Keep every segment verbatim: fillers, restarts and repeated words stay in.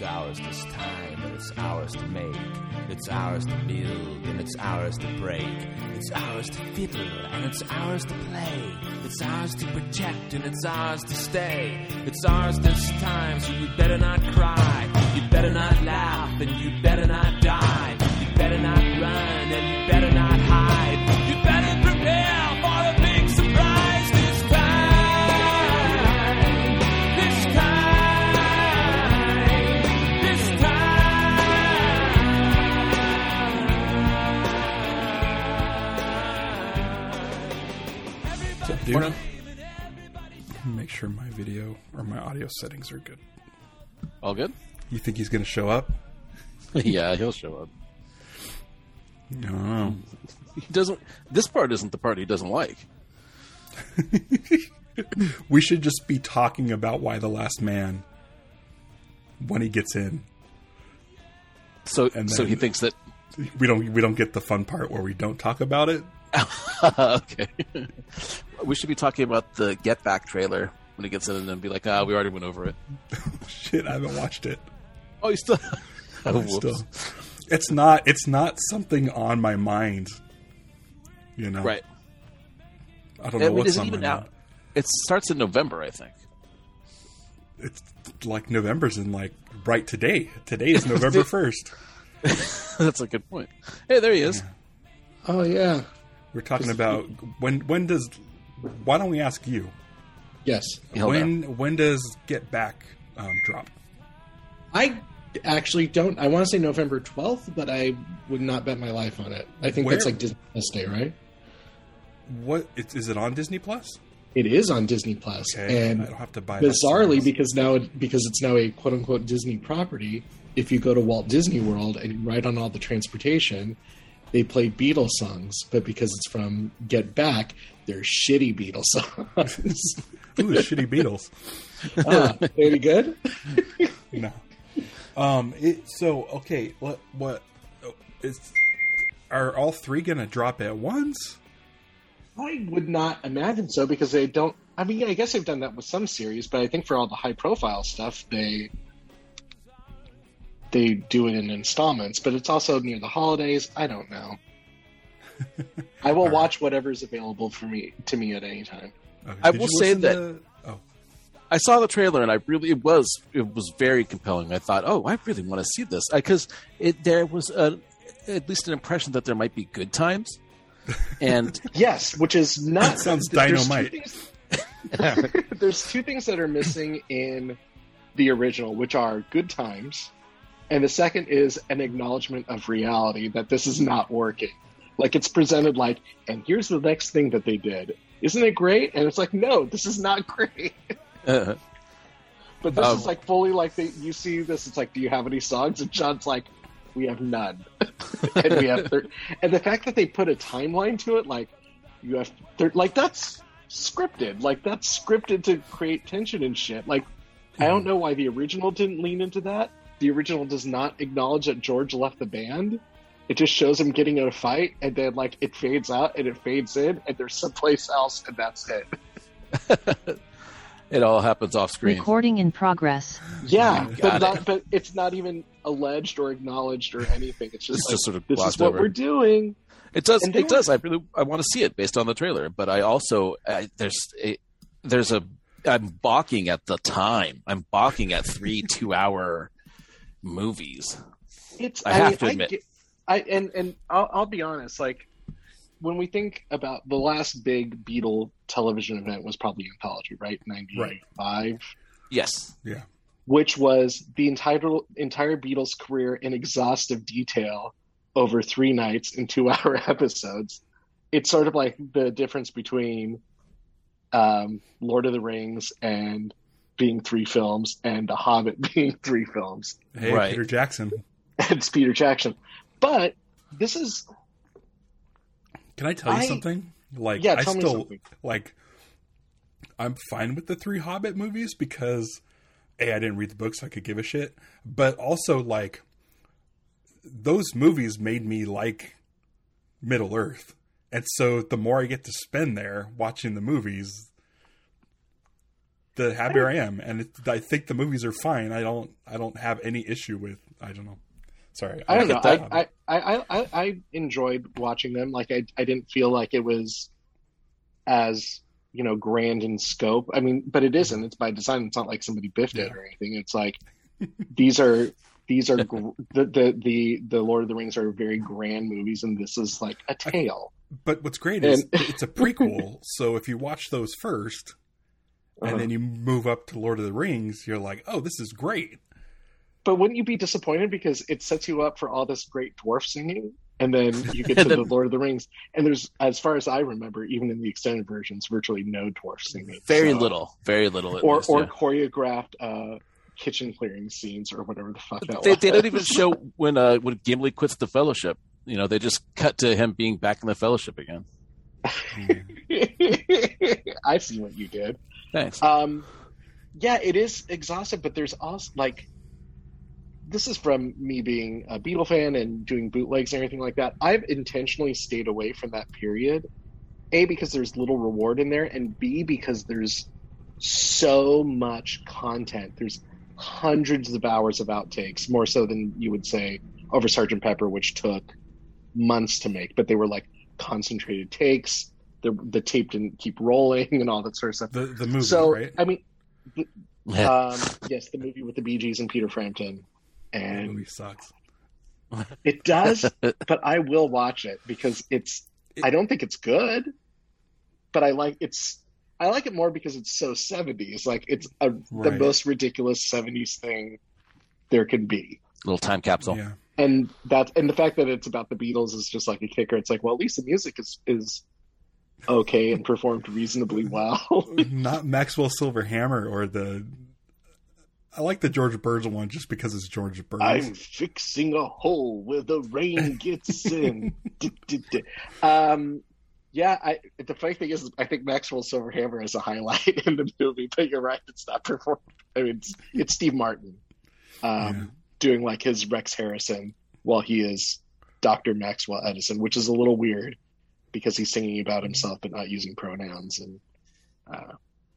ours this time, and it's ours to make. It's ours to build, and it's ours to break. It's ours to fiddle, and it's ours to play. It's ours to protect, and it's ours to stay. It's ours this time, so you better not cry. You better not laugh, and you better not die. You better not run, and you better not hide. You better prepare for the big surprise this time. This time. This time. What's up, dude? Make sure my video or my audio settings are good. All good? You think he's going to show up? Yeah, he'll show up. I don't know. He doesn't. This part isn't the part he doesn't like. We should just be talking about Y the Last Man when he gets in. So, And so then- he thinks that. We don't. We don't get the fun part where we don't talk about it. Okay. We should be talking about the Get Back trailer when he gets in, and then be like, "Ah, we already went over it." Shit, I haven't watched it. Oh, you still? Oh, whoops. Still, it's not. It's not something on my mind. You know, Right. I don't know I mean, what's is it on even my out? mind. It starts in November, I think. It's like November's in like right today. Today is November first. That's a good point. Hey, there he is. Oh yeah. We're talking about when. When does? Why don't we ask you? Yes. Hell when when does Get Back um, drop? I actually don't. I want to say November twelfth, but I would not bet my life on it. I think Where- that's like Disney Plus Day, right? What it's, is it on Disney Plus? It is on Disney Plus, Okay, and I don't have to buy. that bizarrely, series. because now it, because it's now a quote unquote Disney property. If you go to Walt Disney World and you ride on all the transportation, they play Beatles songs, but because it's from Get Back, they're shitty Beatles songs. Ooh, the shitty Beatles. Ah, any good? No. Um. It, so okay. What? What? oh, Is are all three gonna drop at once? I would not imagine so because they don't. I mean, I guess they've done that with some series, but I think for all the high profile stuff, they they do it in installments. But it's also near the holidays. I don't know. I will All right. watch whatever's available for me to me at any time. Okay, I did will you say listen that- to- oh, I saw the trailer, and I really it was it was very compelling. I thought, oh, I really want to see this because it there was a, at least an impression that there might be good times, and Yes, which is not That sounds there's two dynamite. things- There's two things that are missing in the original, which are good times, and the second is an acknowledgement of reality that this is not working. Like it's presented like, and here's the next thing that they did. Isn't it great? And it's like, no, this is not great. uh, But this Um, is like fully like they, you see this. It's like, do you have any songs? And John's like, we have none. And we have thir- and the fact that they put a timeline to it, like you have thir- like that's scripted. Like that's scripted to create tension and shit. Like I don't know why the original didn't lean into that. The original does not acknowledge that George left the band. It just shows him getting in a fight, and then like it fades out and it fades in, and there's someplace else, and that's it. it all happens off screen. Recording in progress. Yeah, Got but it. not, but it's not even alleged or acknowledged or anything. It's just It's like, just sort of this is glossed what over. we're doing. It does. And they It were- does. I really. I want to see it based on the trailer, but I also I, there's a there's a I'm balking at the time. I'm balking at three two hour movies. It's I have mean, to admit. get- I and and I'll, I'll be honest. Like when we think about the last big Beatle television event was probably Anthology, right? ninety-five, Yes. yeah. which was the entire entire Beatles career in exhaustive detail over three nights in two hour episodes. It's sort of like the difference between um, Lord of the Rings and being three films and The Hobbit being three films. Hey, Right. Peter Jackson. It's Peter Jackson. But this is Can I tell you I- something? Like, Yeah, I tell me still something. like. I'm fine with the three Hobbit movies because, a, I didn't read the book, so I could give a shit. But also, like, those movies made me like Middle Earth, and so the more I get to spend there watching the movies, the happier I am, and it, I think the movies are fine. I don't I don't have any issue with. I don't know. Sorry, I don't know. that. I, I, I, I, I enjoyed watching them. Like I, I didn't feel like it was as, you know, grand in scope. I mean, but it isn't. It's by design. It's not like somebody biffed it Yeah. or anything. It's like these are these are gr- the, the the the Lord of the Rings are very grand movies, and this is like a tale. But what's great is And- it's a prequel. So if you watch those first, and Uh-huh. then you move up to Lord of the Rings, you're like, oh, this is great. But wouldn't you be disappointed because it sets you up for all this great dwarf singing, and then you get to And then- the Lord of the Rings, and there's, as far as I remember, even in the extended versions, virtually no dwarf singing. Very So- little, very little. At or least, or yeah. choreographed uh, kitchen clearing scenes or whatever the fuck that They, was. they don't even show when uh, when Gimli quits the Fellowship. You know, they just cut to him being back in the Fellowship again. I see what you did. Thanks. Um, yeah, it is exhaustive, but there's also like, this is from me being a Beatle fan and doing bootlegs and everything like that. I've intentionally stayed away from that period. A, because there's little reward in there, and B, because there's so much content. There's hundreds of hours of outtakes, more so than you would say over Sergeant Pepper, which took months to make, but they were like concentrated takes. The the tape didn't keep rolling and all that sort of stuff. The the movie, so right? I mean, the, Yeah. um, yes, the movie with the Bee Gees and Peter Frampton, The and movie sucks. it does, but I will watch it because it's. I don't think it's good, but I like it's. I like it more because it's so seventies. Like it's a, the Right. most ridiculous seventies thing there can be. Little time capsule. Yeah. And that and the fact that it's about the Beatles is just like a kicker. It's like, well, at least the music is is okay and performed reasonably well. Not Maxwell Silverhammer or the. I like the George Burns one just because it's George Burns. I'm fixing a hole where the rain gets in. D- d- d- um, yeah, I, the funny thing is, I think Maxwell Silverhammer is a highlight in the movie, but you're right, it's not performed. I mean, it's, it's Steve Martin um, Yeah. doing like his Rex Harrison while he is Doctor Maxwell Edison, which is a little weird because he's singing about himself but not using pronouns. And uh,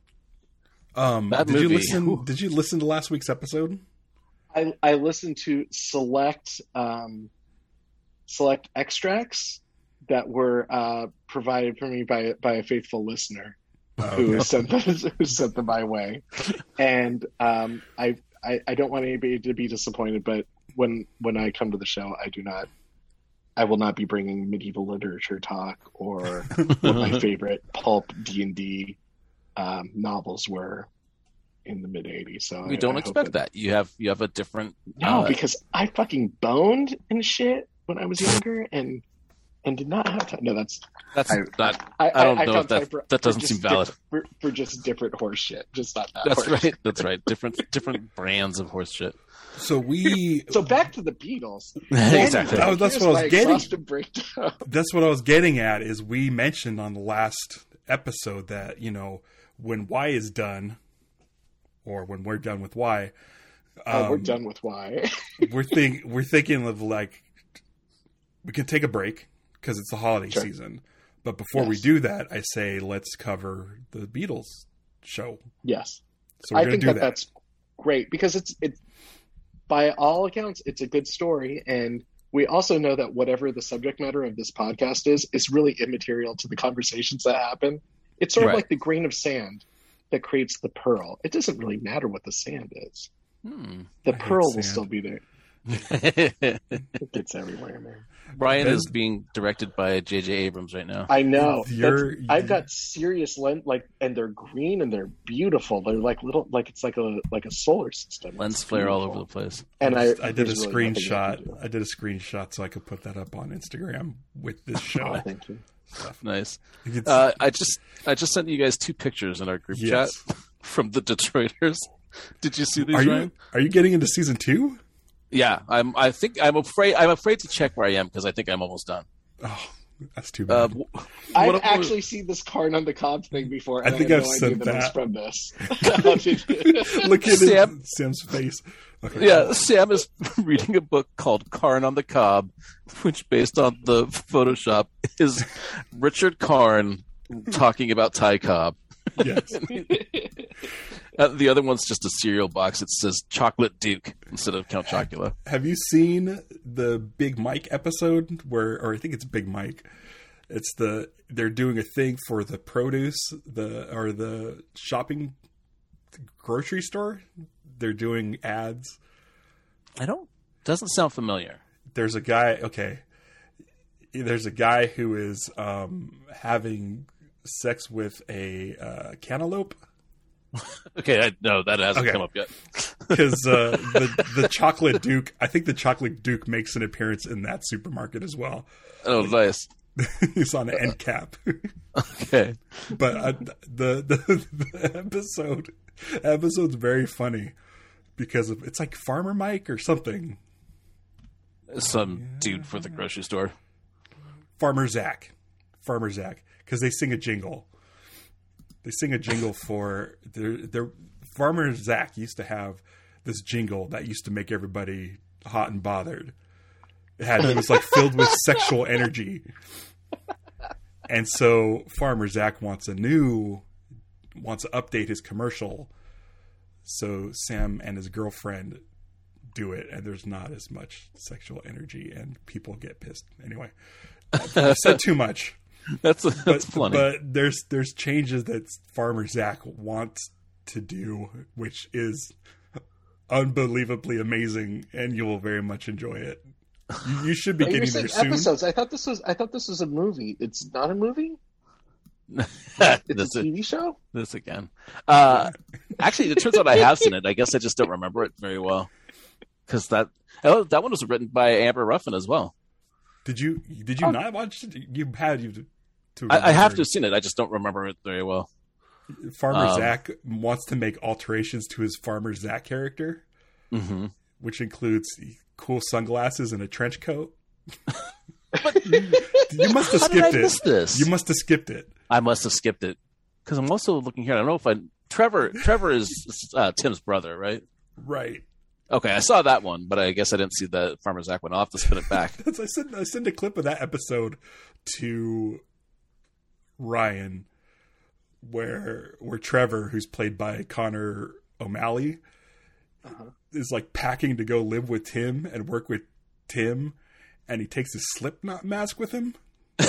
Um, That did you movie. listen? Whew. Did you listen to last week's episode? I, I listened to select um, select extracts that were uh, provided for me by by a faithful listener who okay. sent them who sent them my way, and um, I, I I don't want anybody to be disappointed, but when when I come to the show, I do not. I will not be bringing medieval literature talk or what my favorite pulp D and D um, novels were in the mid eighties. So We I- don't I hope expect that. You have you have a different. No, uh, because I fucking boned and shit when I was younger, and and did not have time. No, that's that's I- not. I, I don't know found if that- time for- that for doesn't just seem valid. diff- For, for just different horse shit, just not that. That's horse. right. That's right. Different different brands of horse shit. So we. So back to the Beatles. Exactly. That was- that's Here's what I was my getting. exhaustive breakdown. That's what I was getting at. Is we mentioned on the last episode that you know when Y is done, or when we're done with Y, Oh, we're um, done with why. we're think we're thinking of like we can take a break because it's the holiday Sure. season. But before we Yes. do that, I say let's cover the Beatles show. Yes, So we're I going think to do that, that. that's great because it's it's by all accounts it's a good story, and we also know that whatever the subject matter of this podcast is is really immaterial to the conversations that happen. It's sort Right. of like the grain of sand that creates the pearl. It doesn't really matter what the sand is. Hmm. The I hate pearl will sand. still be there. It gets everywhere, man. Brian Ben- is being directed by J J Abrams right now. I know. You're- That's- I've got serious lens, like, and they're green and they're beautiful. They're like little, like it's like a like a solar system. Lens It's flare all beautiful. over the place. And I, I did a there's really nothing I screenshot. can do. I did a screenshot so I could put that up on Instagram with this Oh, show. thank you. Nice. It's- Uh, I just I just sent you guys two pictures in our group Yes. chat from the Detroiters. Did you see these, are Ryan? you are you getting into season two? Yeah, I'm. I think I'm afraid. I'm afraid to check where I am because I think I'm almost done. Oh, that's too Uh, bad. w- I've what- actually seen this Karn on the Cob thing before, and I I, think have I've no idea said that, it's that. from this. How did you- Look at Sam- his, Sam's face. Okay. yeah, Sam is reading a book called Karn on the Cob, which, based on the Photoshop, is Richard Karn talking about Ty Cobb. Yes. Uh, the other one's just a cereal box. It says Chocolate Duke instead of Count Chocula. Have you seen the Big Mike episode where, or I think it's Big Mike. It's the they're doing a thing for the produce, the or the shopping grocery store. They're doing ads. I don't. Doesn't sound familiar. There's a guy. Okay, there's a guy who is um, having sex with a uh, cantaloupe. Okay, I, no, that hasn't Okay. come up yet. Because uh, the the Chocolate Duke, I think the Chocolate Duke makes an appearance in that supermarket as well. Oh, nice. He's on an end cap. Okay. But uh, the, the the episode episode's very funny because of, it's like Farmer Mike or something. Some dude for the grocery store. Farmer Zach, Farmer Zach, because they sing a jingle. They sing a jingle for their their Farmer Zach used to have this jingle that used to make everybody hot and bothered. It had it was like filled with sexual energy. And so Farmer Zach wants a new wants to update his commercial. So Sam and his girlfriend do it, and there's not as much sexual energy, and people get pissed. Anyway, I've said too much. That's that's But, funny. but there's there's changes that Farmer Zach wants to do, which is unbelievably amazing, and you will very much enjoy it. You, you should be You're getting saying there soon. episodes. I thought this was. I thought this was a movie. It's not a movie. It's this, a T V show. this again. Uh, actually, it turns out I have seen it. I guess I just don't remember it very well because that oh, that one was written by Amber Ruffin as well. Did you did you Oh. not watch it? You had you to. I, I have to remember. have seen it. I just don't remember it very well. Farmer um, Zach wants to make alterations to his Farmer Zach character, Mm-hmm. which includes cool sunglasses and a trench coat. You must have How did I skipped it. miss this? You must have skipped it. I must have skipped it because I'm also looking here. I don't know if I Trevor. Trevor is uh, Tim's brother, right? Right. Okay, I saw that one, but I guess I didn't see the Farmer Zach one. I'll have to spin it back. That's, I sent I sent a clip of that episode to Ryan, where where Trevor, who's played by Connor O'Malley, Uh-huh. is like packing to go live with Tim and work with Tim, and he takes his Slipknot mask with him.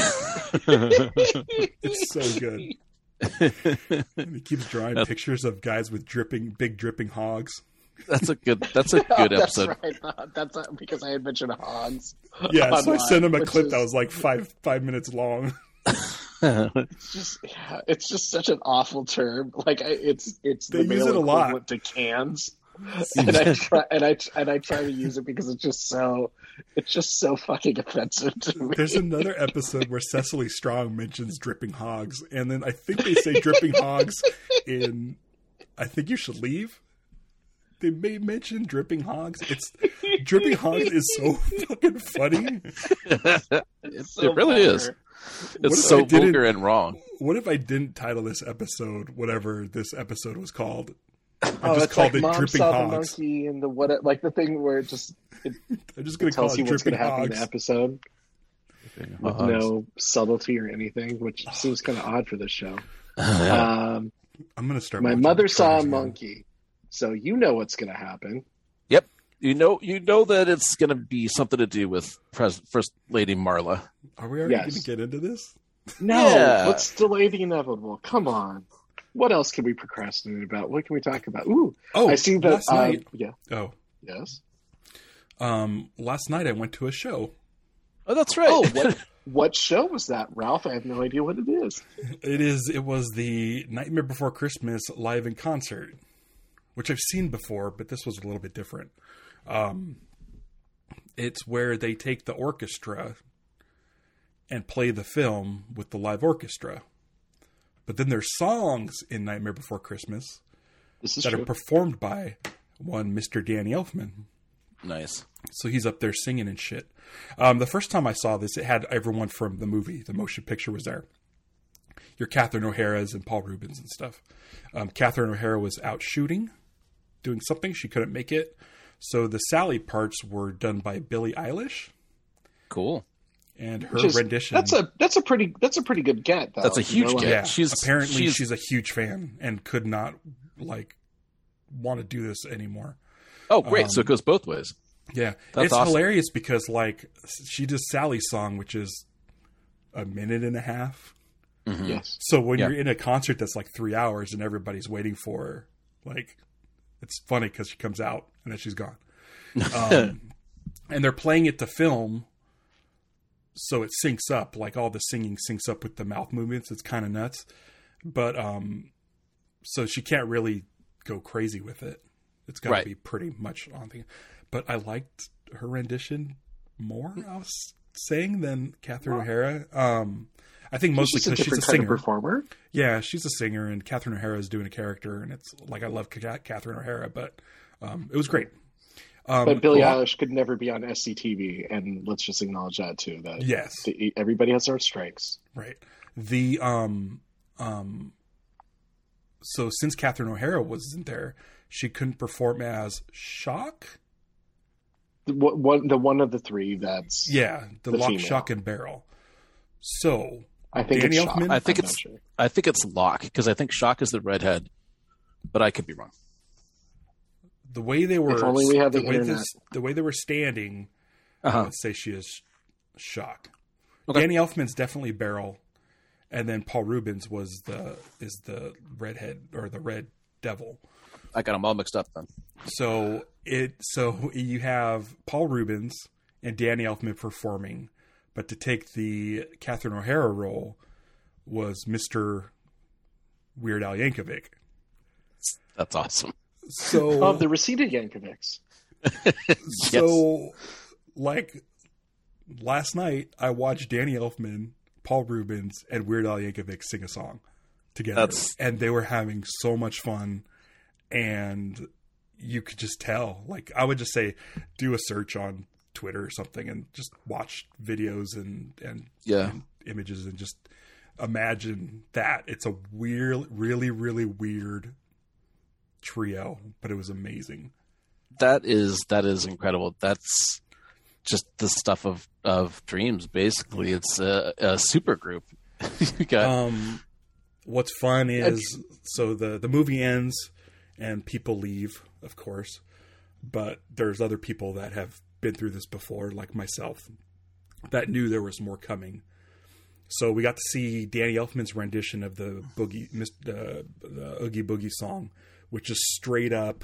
It's so good. And he keeps drawing That's- pictures of guys with dripping, big dripping hogs. That's a good. That's a good That's episode. right. That's not, because I had mentioned hogs. Yeah, so I online, sent him a which clip is- that was like five five minutes long. It's just, yeah, it's just such an awful term. Like I, it's it's They the use male it a lot. equivalent to cans. and I try and I and I try to use it because it's just so it's just so fucking offensive to me. There's another episode where Cecily Strong mentions dripping hogs, and then I think they say dripping hogs in I Think You Should Leave. They may mention dripping hogs. It's dripping hogs is so fucking funny. It, So it really vulgar. is. What if It's I so didn't- vulgar and wrong. What if I didn't title this episode whatever this episode was called? I Oh, just it's called like it Mom dripping saw the hogs. monkey and the what, like the thing where it just it I'm just gonna call tells it you what's going dripping to happen in the hogs. episode with Hogs. no subtlety or anything, which seems kind of odd for this show. Um, I'm gonna start. my watching mother saw a Tremors again. monkey, so you know what's going to happen. Yep. You know. You know that it's going to be something to do with Pres- First Lady Marla. Are we already Yes. gonna get into this? No, Yeah. let's delay the inevitable. Come on. What else can we procrastinate about? What can we talk about? Ooh, Oh, I see that. last Uh, night. yeah. Oh, Yes. um, last night I went to a show. Oh, that's right. Oh, what what show was that, Ralph? I have no idea what it is. It is. It was the Nightmare Before Christmas live in concert, which I've seen before, but this was a little bit different. Um, it's where they take the orchestra and play the film with the live orchestra, but then there's songs in Nightmare Before Christmas This is that true. are performed by one Mister Danny Elfman. Nice. So he's up there singing and shit. Um, the first time I saw this, it had everyone from the movie, the motion picture was there. Your Catherine O'Hara's and Paul Rubens and stuff. Um, Catherine O'Hara was out shooting, doing something. She couldn't make it. So the Sally parts were done by Billie Eilish, Cool. and her Which is- rendition. That's a that's a pretty that's a pretty good get. Though. That's a You know, huge like- get. yeah. she's- apparently she's- she's a huge fan and could not like want to do this anymore. Oh, great! Um, so it goes both ways. Yeah, That's it's awesome. hilarious because like she does Sally's song, which is a minute and a half. Mm-hmm. Yes. So when Yeah. you're in a concert that's like three hours and everybody's waiting for her, like it's funny because she comes out and then she's gone. Um, and they're playing it to film, so it syncs up. Like all the singing syncs up with the mouth movements. It's kind of nuts, but um, so she can't really go crazy with it. It's got to Right. be pretty much on the. But I liked her rendition more, I was saying, than Catherine O'Hara. Um, I think mostly She's a because she's a different kind of singer. performer. Yeah, she's a singer, and Catherine O'Hara is doing a character, and it's like I love Ca- Catherine O'Hara, but um, it was great. Um, But Billie well, Eilish could never be on S C T V, and let's just acknowledge that too. That Yes. the, everybody has their strengths. right. The um um. So since Catherine O'Hara wasn't there, she couldn't perform as Shock. The one, the one of the three that's Yeah, the, The Lock, female. Shock, and Barrel. So I think Danny it's Shock. Elfman? I think I'm it's not sure. I think it's Locke because I think Shock is the redhead, but I could be wrong. the way they were, If only we had the way internet. this, the way they were standing, I Uh-huh. would say she is Shock. Okay. Danny Elfman's definitely Barrel, and then Paul Rubens was the is the redhead or the red devil. I got them all mixed up then. So it so you have Paul Rubens and Danny Elfman performing, but to take the Catherine O'Hara role was Mister Weird Al Yankovic. That's awesome. So Of the Reseda Yankovics. so like last night I watched Danny Elfman, Paul Rubens, and Weird Al Yankovic sing a song together, That's- and they were having so much fun. And you could just tell, like, I would just say, do a search on Twitter or something and just watch videos and, and, Yeah. and images and just imagine that. It's a weird, really, really weird trio, but it was amazing. That is that is incredible. That's just the stuff of, of dreams. Basically, it's a, a super group. You got Um, what's fun is, so the, the movie ends and people leave, of course, but there's other people that have been through this before, like myself, that knew there was more coming. So we got to see Danny Elfman's rendition of the boogie, uh, the Oogie Boogie song, which is straight up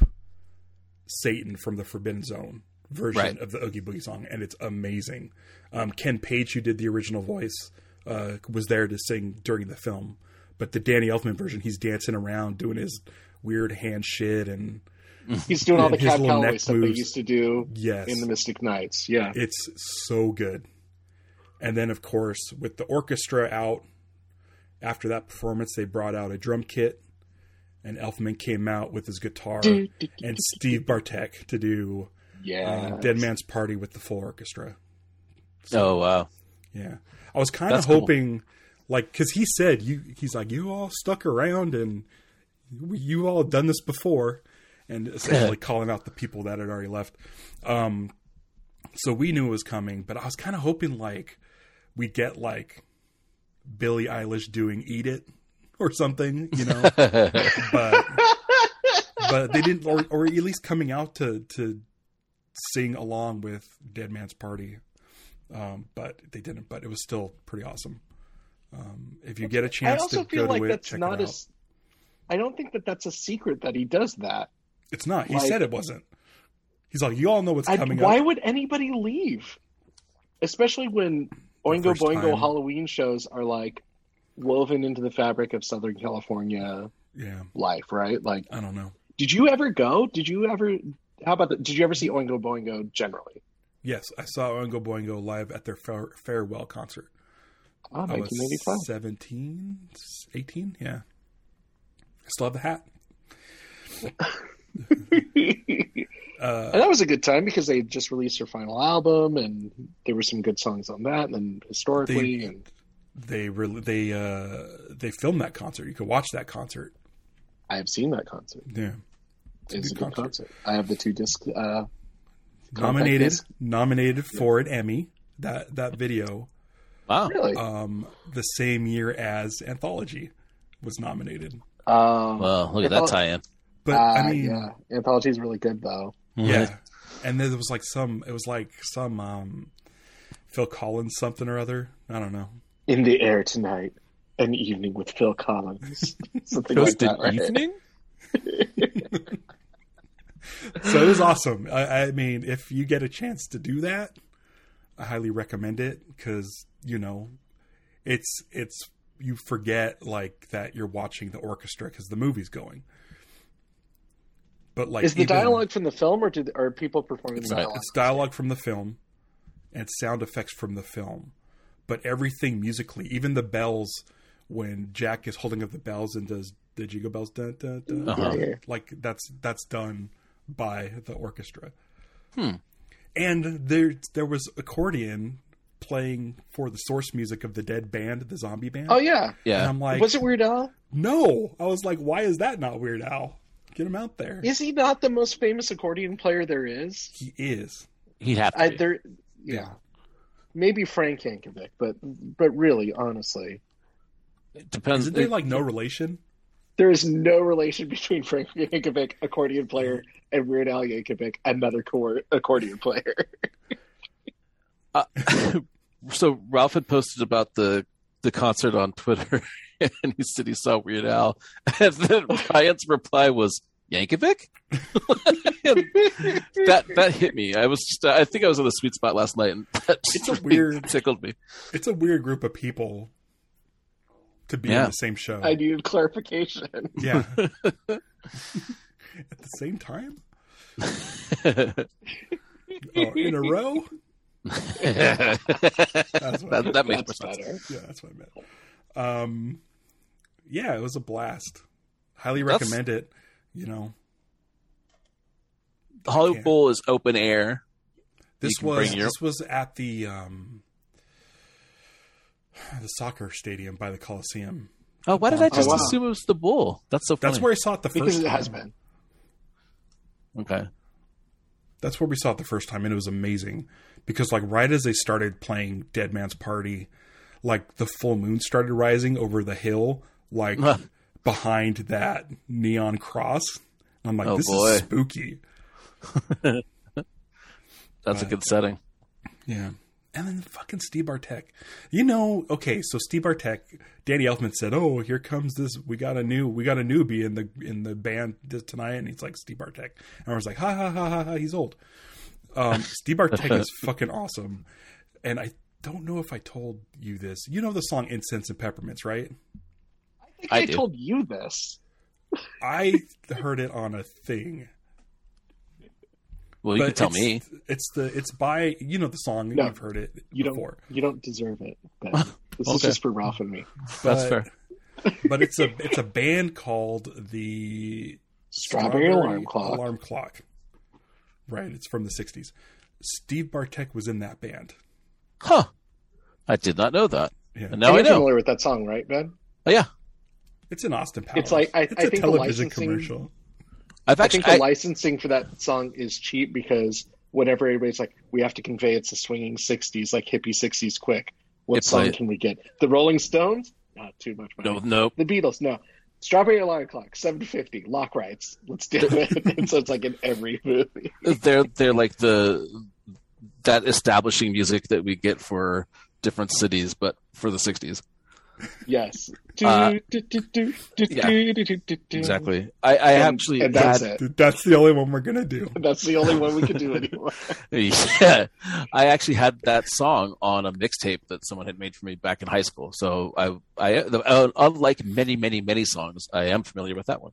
Satan from the Forbidden Zone version Right. of the Oogie Boogie song, and it's amazing. Um, Ken Page, who did the original voice, uh, was there to sing during the film, but the Danny Elfman version, he's dancing around doing his weird hand shit, and He's doing all the His Cab little Calloway neck stuff they moves. used to do yes, in the Mystic Knights. Yeah. it's so good. And then, of course, with the orchestra out, after that performance, they brought out a drum kit, and Elfman came out with his guitar, and Steve Bartek to do Yeah. uh, Dead Man's Party with the full orchestra. oh wow. Yeah, I was kind of That's cool. hoping, like, because he said you, he's like, you all stuck around and you all done this before, and essentially calling out the people that had already left. Um, so we knew it was coming, but I was kind of hoping like we'd get like Billie Eilish doing "Eat It" or something, you know, but but they didn't, or, or at least coming out to to sing along with Dead Man's Party. Um, but they didn't. But it was still pretty awesome. Um, if you get a I chance also to feel go like to it, that's check not it out. as. I don't think that that's a secret that he does that. It's not. He like- said it wasn't. He's like, you all know what's I, coming why up. would anybody leave? Especially when Oingo first Boingo time. Halloween shows are like woven into the fabric of Southern California Yeah, life, right? Like, I don't know. did you ever go? Did you ever? How about the, did you ever see Oingo Boingo generally? Yes, I saw Oingo Boingo live at their fare- farewell concert. Oh, I was nineteen eighty-five. seventeen, eighteen, yeah. I still have the hat. Uh, And that was a good time because they just released their final album, and there were some good songs on that. And then historically, They- and they re- they uh, they filmed that concert. You could watch that concert. I have seen that concert. Yeah, It's a good good concert. concert. I have the two disc. Uh, nominated disc. nominated for an Emmy. That that video, Wow. really? um, the same year as Anthology was nominated. Um, Well, look at I that thought- tie-in. But uh, I mean, yeah, Anthology is really good though. yeah. And then there was like some, it was like some um, Phil Collins something or other. I don't know. In the Air Tonight, an evening with Phil Collins, something Just like that. an Right? evening? So it was awesome. I, I mean, if you get a chance to do that, I highly recommend it because, you know, it's, it's, you forget like that you're watching the orchestra because the movie's going. But like, Is the even- dialogue from the film, or do the, are people performing It's the not- dialogue? It's dialogue from the film and sound effects from the film, but everything musically, even the bells, when Jack is holding up the bells and does the jingle bells, dun, dun, dun, Uh-huh. Yeah, yeah. like that's that's done by the orchestra. Hmm. And there there was accordion playing for the source music of the Dead Band, the zombie band. Oh yeah, And Yeah. I'm like, was it Weird Al? no. I was like, why is that not Weird Al? Get him out there. Is he not the most famous accordion player there is? He is. He'd have to I be. there, yeah. Yeah. Maybe Frank Yankovic, but but really, honestly, It depends. Isn't there like no relation? there is no relation between Frank Yankovic, accordion player, and Weird Al Yankovic, another cor- accordion player. Uh, so Ralph had posted about the the concert on Twitter, and he said he saw Weird Al, and then Ryan's reply was Yankovic. that that hit me. I was just, I think I was in the sweet spot last night, and that It's a just really weird- tickled me. It's a weird group of people to be Yeah. in the same show. I needed clarification. Yeah. At the same time? Oh, in a row? That's what I that, that makes That's more sense. better. Yeah, that's what I meant. Um, yeah, it was a blast. Highly That's- recommend it. You know, The Hollywood Yeah. Bowl is open air. this can was bring your- this was at the um, the soccer stadium by the Coliseum. Oh, why did I just Oh, wow. assume it was the Bowl? That's so funny. That's where I saw it the first Because it time. has been. Okay. That's where we saw it the first time, and it was amazing because, like, right as they started playing Dead Man's Party, like the full moon started rising over the hill, like behind that neon cross. And I'm like, Oh, this boy. is spooky. That's a good setting. Yeah. And then fucking Steve Bartek. You know, okay, so Steve Bartek, Danny Elfman said, "Oh, here comes this. We got a new, we got a newbie in the in the band tonight." And he's like, Steve Bartek, and I was like, "Ha ha ha ha ha." He's old. Um, Steve Bartek is fucking awesome, and I don't know if I told you this. You know the song "Incense and Peppermints," right? I think I I, do. told you this. I heard it on a thing. Well, you But can tell it's- me. It's the it's by you know the song. No, You've heard it You before. don't. You don't deserve it. Ben. This is Okay. just for Ralph and me. That's But- fair. But it's a it's a band called the Strawberry, Alarm Clock. Alarm Clock. Right, it's from the sixties. Steve Bartek was in that band. Huh. I did not know that. Yeah. And now You're I know. familiar with that song, right, Ben? Oh, yeah. It's in Austin Powers. It's like- I- it's I a think the television licensing- commercial. I've I actually. think the I- licensing for that song is cheap because whenever everybody's like, we have to convey it's a swinging sixties, like hippie sixties quick. What It song played- can we get? The Rolling Stones? Not too much money. no, no. The Beatles? No. Strawberry Alarm Clock, seven fifty, lock rights. Let's do it. And so it's like in every movie. They're they're like the that establishing music that we get for different cities, but for the sixties. Yes. Uh, Do, do, do, do, yeah. do, do, do, do, do. Exactly. I, I And- actually and that's had, it. Dude, that's the only one we're gonna do. That's the only one we can do anymore. Yeah, I actually had that song on a mixtape that someone had made for me back in high school. So I, I, uh, unlike many, many, many songs, I am familiar with that one.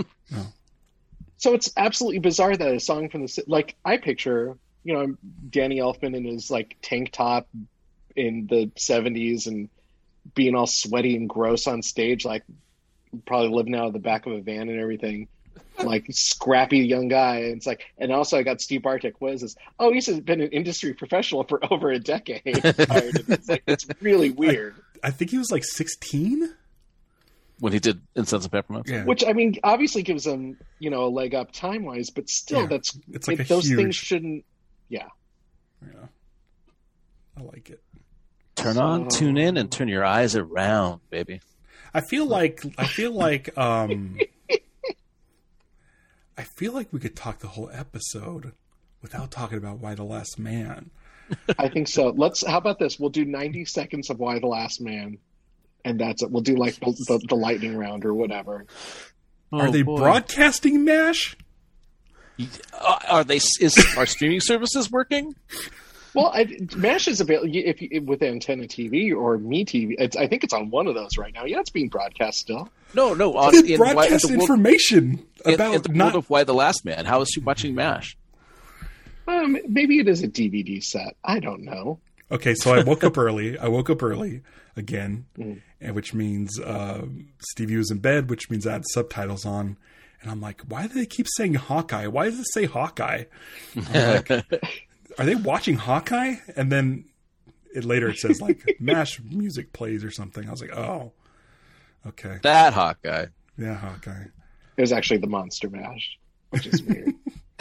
So it's absolutely bizarre that a song from the si- like I picture, you know, Danny Elfman in his like tank top in the seventies and being all sweaty and gross on stage, like probably living out of the back of a van and everything, like scrappy young guy. And it's like, and also I got Steve Bartek. What is this? Oh, he's been an industry professional for over a decade. It's like it's really weird. I think he was like sixteen. When he did Incense and Peppermints. Yeah, Which I mean, obviously gives him, you know, a leg up time wise, but still, Yeah. that's It's like it, a those huge- things shouldn't. Yeah, yeah. I like it. Turn on, So- tune in, and turn your eyes around, baby. I feel like I feel like um I feel like we could talk the whole episode without talking about Why the Last Man. I think so. Let's. How about this? We'll do ninety seconds of Why the Last Man, and that's it. We'll do like the, the, the lightning round or whatever. Oh, Are they boy. broadcasting MASH? Uh, are they? Is our streaming services working? Well, I, MASH is available if you, with Antenna T V or Me T V. It's, I think it's on one of those right now. Yeah, it's being broadcast still. No, no. On, They in Why- broadcast the world- information in, about in the not. world of Why the Last Man. How is she watching MASH? Um, maybe it is a D V D set. I don't know. Okay, so I woke up early. I woke up early again, Mm. and which means uh, Stevie was in bed, which means I had subtitles on. And I'm like, why do they keep saying Hawkeye? Why does it say Hawkeye? I'm like, are they watching Hawkeye? And then it later it says like MASH music plays or something. I was like, oh, okay, That Hawkeye. yeah, Hawkeye. It was actually the Monster Mash, which is weird.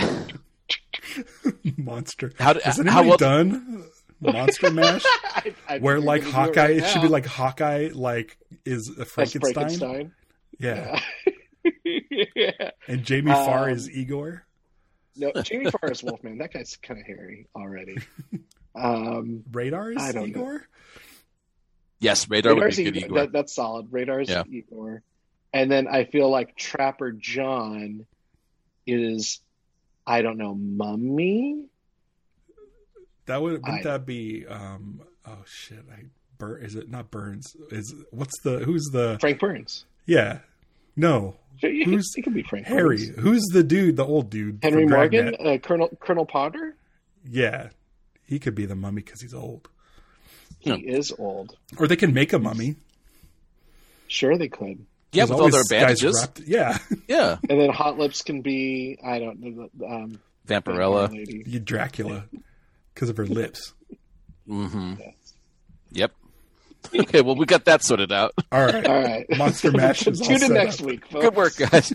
Monster. How d- Has how anybody well- done Monster Mash? I, I Where think like we're gonna do Hawkeye, it it right should be now. like Hawkeye, like is a That's Frankenstein. Frankenstein. Yeah. Yeah. And Jamie Farr Um, is Igor. No, Jamie Farr is Wolfman. That guy's kind of hairy already. Um, Radar is I don't know. Igor. Yes, Radar would Radar's be good. Igor. Igor. That, that's solid. Radar's Yeah. Igor. And then I feel like Trapper John is, I don't know, Mummy? That would wouldn't I- that be? Um, oh shit! I Bur- Is it not Burns? Is what's the who's the? Frank Burns. Yeah, no, He, Who's he could be Frank Harry. Burns. Who's the dude? The old dude. Henry from Morgan? Dragnet? Uh, Colonel Colonel Potter? Yeah, he could be the mummy because he's old. He Hmm. is old. Or they can make a mummy. Sure, they could. Yeah, There's with all their always guys bandages. wrapped- Yeah, Yeah, And then Hot Lips can be, I don't know, the, um, Vampirella. lady. you Dracula because of her lips. Mm-hmm. Yes. Yep. Okay, well, we got that sorted out. All right, All right. Monster Mash is all Tune in set next up. week, folks. Good work, guys.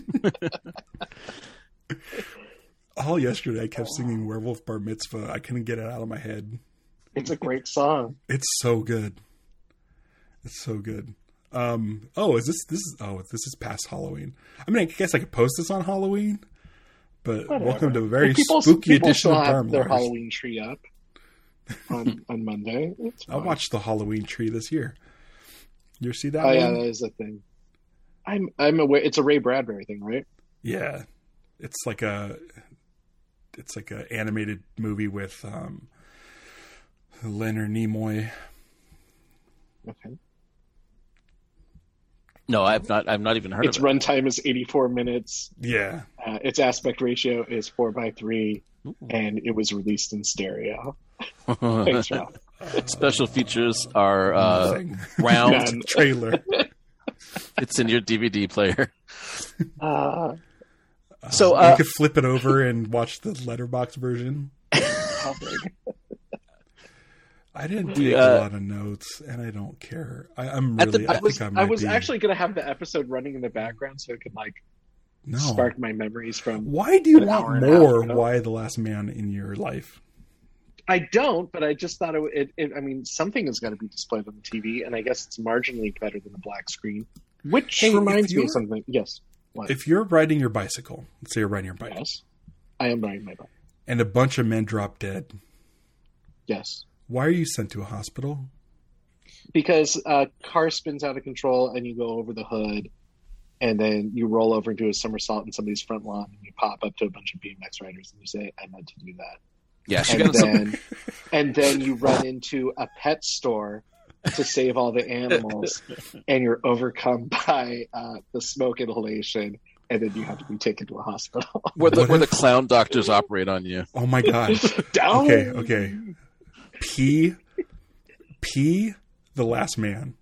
All yesterday, I kept singing Werewolf Bar Mitzvah. I couldn't get it out of my head. It's a great song. It's so good. It's so good. Um, oh, is this this is oh this is past Halloween. I mean, I guess I could post this on Halloween, but Whatever. welcome to a very Well, people, spooky people edition still of have Barn their Bars. Halloween tree up on, on Monday. It's I fine. watched the Halloween tree this year. You ever see that Oh one? yeah, that is a thing. I'm I'm aware. It's a Ray Bradbury thing, right? Yeah, it's like a it's like a animated movie with um, Leonard Nimoy. Okay. No, I've not. I've not even heard Its of it. runtime is eighty-four minutes. Yeah, Uh, its aspect ratio is four by three, and it was released in stereo. Thanks, Ralph. Special features are uh, Nothing. round. None. trailer. It's in your D V D player. Uh, So, you uh, could flip it over and watch the letterbox version. I didn't take uh, a lot of notes, and I don't care. I, I'm At the- really. I I, I was think I, I might was be- actually going to have the episode running in the background so it could like no. spark my memories from. Why do you an hour want and a half, more? you know? Why the Last Man in your life? I don't, but I just thought it, it, it. I mean, something is going to be displayed on the T V, and I guess it's marginally better than a black screen. Which Hey, if reminds me you're- of something. Yes. What? If you're riding your bicycle, let's say you're riding your bike, Yes. I am riding my bike. and a bunch of men drop dead, Yes. why are you sent to a hospital? Because a car spins out of control and you go over the hood, and then you roll over and do a somersault in somebody's front lawn, and you pop up to a bunch of B M X riders and you say, "I meant to do that." Yeah, she And got some. then, and then you run into a pet store to save all the animals, and you're overcome by uh, the smoke inhalation, and then you have to be taken to a hospital. Where the What where the if- clown doctors operate on you. Oh my god! Down. Okay, okay. P, P, the Last Man.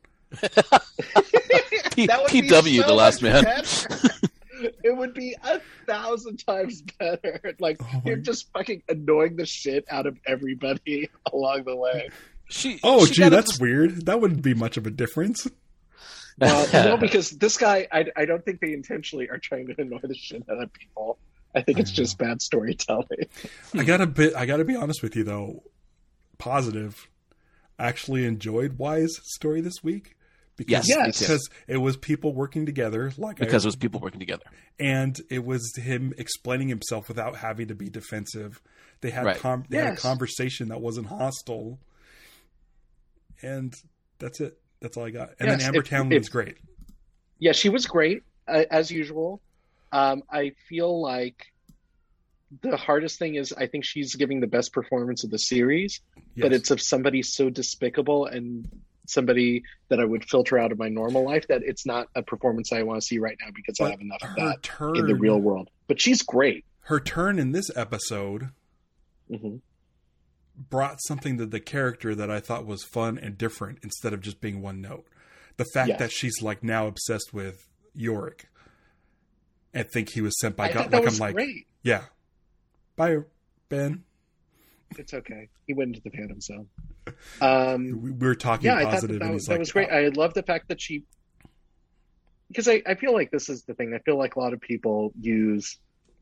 P- That would be P W, so the last much man. better. It would be a thousand times better. Like Oh you're my- just fucking annoying the shit out of everybody along the way. She. Oh, she gee, got that's a- weird. That wouldn't be much of a difference. Well, no, because this guy, I, I don't think they intentionally are trying to annoy the shit out of people. I think it's just bad storytelling. I gotta be, I gotta be honest with you though. Positive. I actually enjoyed Y's story this week Because, Yes, me too. because it was people working together, like because I, it was people working together. and it was him explaining himself without having to be defensive. They had Right. com- they had a Yes. conversation that wasn't hostile, and that's it. That's all I got. And Yes, then Amber if- Tamlin if- was great. Yeah, she was great uh, as usual. Um, I feel like the hardest thing is I think she's giving the best performance of the series, but Yes. it's of somebody so despicable and somebody that I would filter out of my normal life that it's not a performance I want to see right now because I But have enough of her that turn in the real world. But she's great. Her turn in this episode hmm brought something to the character that I thought was fun and different instead of just being one note. The fact Yes. that she's like now obsessed with Yorick and think he was sent by I God. thought that Like was I'm like, great. yeah. Bye, Ben. It's okay. He went into the Phantom Zone. Um, We we were talking yeah, I thought positive, that, that, and was, he's that like, was great. "Oh, I love the fact that she, because I, I feel like this is the thing. I feel like a lot of people use.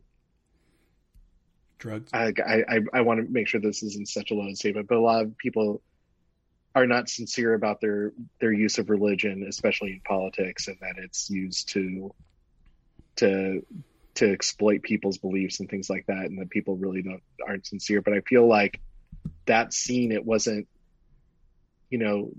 drugs." I I, I, I want to make sure this isn't such a low statement, but a lot of people are not sincere about their their use of religion, especially in politics, and that it's used to to to exploit people's beliefs and things like that, and that people really don't aren't sincere. But I feel like that scene, it wasn't, you know,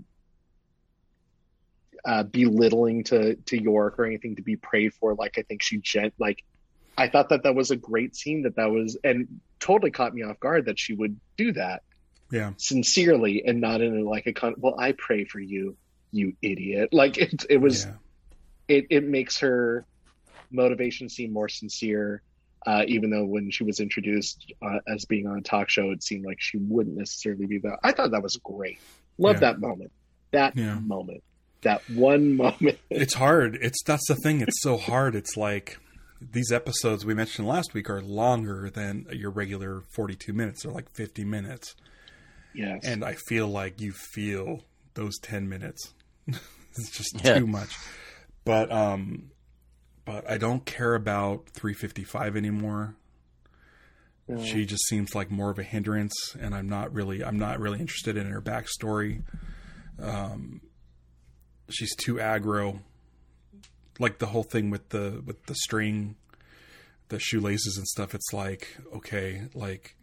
uh, belittling to to York or anything to be prayed for. Like I think she gent like I thought that that was a great scene. That that was and totally caught me off guard that she would do that Yeah, sincerely and not in a, like a con. Well, I pray for you, you idiot. Like it, it was. yeah, It it makes her motivation seem more sincere. Uh, even though when she was introduced uh, as being on a talk show, it seemed like she wouldn't necessarily be that. I thought that was great. Love Yeah. that moment. That Yeah. moment. That one moment. it's hard. It's that's the thing. It's so hard. It's like these episodes we mentioned last week are longer than your regular forty-two minutes. They're like fifty minutes, Yes. and I feel like you feel those ten minutes. It's just Yeah. too much. But um, but I don't care about three fifty-five anymore. No. She just seems like more of a hindrance, and I'm not really I'm not really interested in her backstory. Um, she's too aggro. Like the whole thing with the with the string, the shoelaces and stuff. It's like, okay, like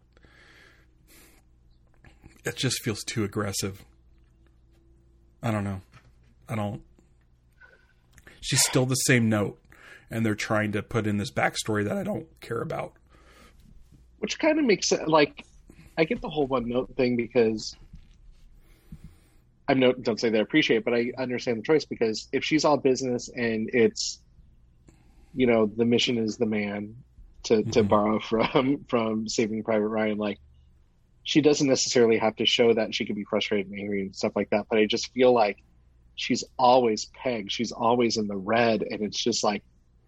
it just feels too aggressive. I don't know. I don't. She's still the same note, and they're trying to put in this backstory that I don't care about. Which kind of makes it like I get the whole one note thing because I'm no don't say that I appreciate it, but I understand the choice because if she's all business and it's you know the mission is the man to to Mhm. borrow from from Saving Private Ryan, like she doesn't necessarily have to show that, and she can be frustrated and angry and stuff like that. But I just feel like she's always pegged, she's always in the red, and it's just like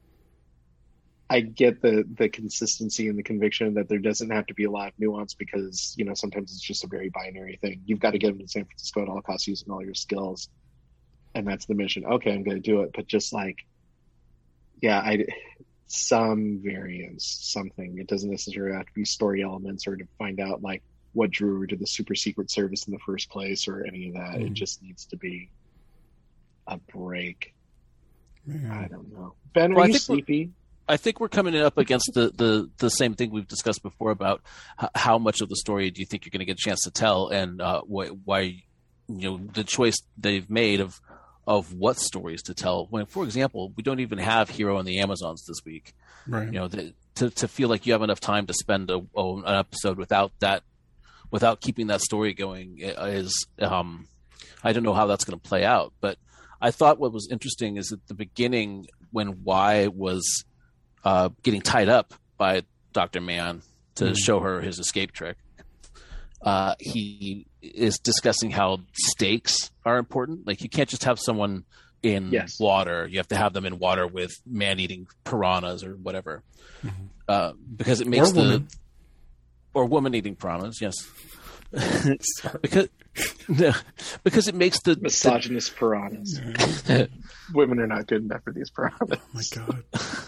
I get the the consistency and the conviction that there doesn't have to be a lot of nuance because, you know, sometimes it's just a very binary thing. You've got to get them to San Francisco at all costs using all your skills. And that's the mission. Okay, I'm going to do it. But just like, yeah, I, some variance, something. It doesn't necessarily have to be story elements or to find out like what drew her to the super secret service in the first place or any of that. Mhm. It just needs to be a break. Yeah. I don't know. Ben, are Well, I you think we're- sleepy? I think we're coming up against the, the, the same thing we've discussed before about h- how much of the story do you think you're going to get a chance to tell, and uh, wh- why, you know, the choice they've made of of what stories to tell. When, for example, we don't even have Hero in the Amazons this week. Right. You know, the, to to feel like you have enough time to spend a, a, an episode without that, without keeping that story going is, um, I don't know how that's going to play out. But I thought what was interesting is at the beginning when Y was Uh, getting tied up by Doctor Mann to Mhm. show her his escape trick. Uh, he is discussing how stakes are important. Like you can't just have someone in Yes. water. You have to have them in water with man-eating piranhas or whatever, uh, because it makes Or the woman. or woman-eating piranhas. Yes, Sorry. because because it makes the, the Misogynist piranhas. Women are not good enough for these piranhas. Oh my god.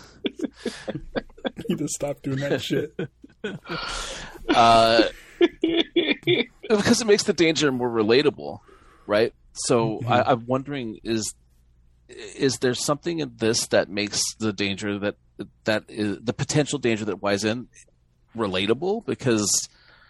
You need to stop doing that shit. uh, because it makes the danger more relatable, right? So Mm-hmm. I, I'm wondering is is there something in this that makes the danger that that is the potential danger that Y's in relatable? Because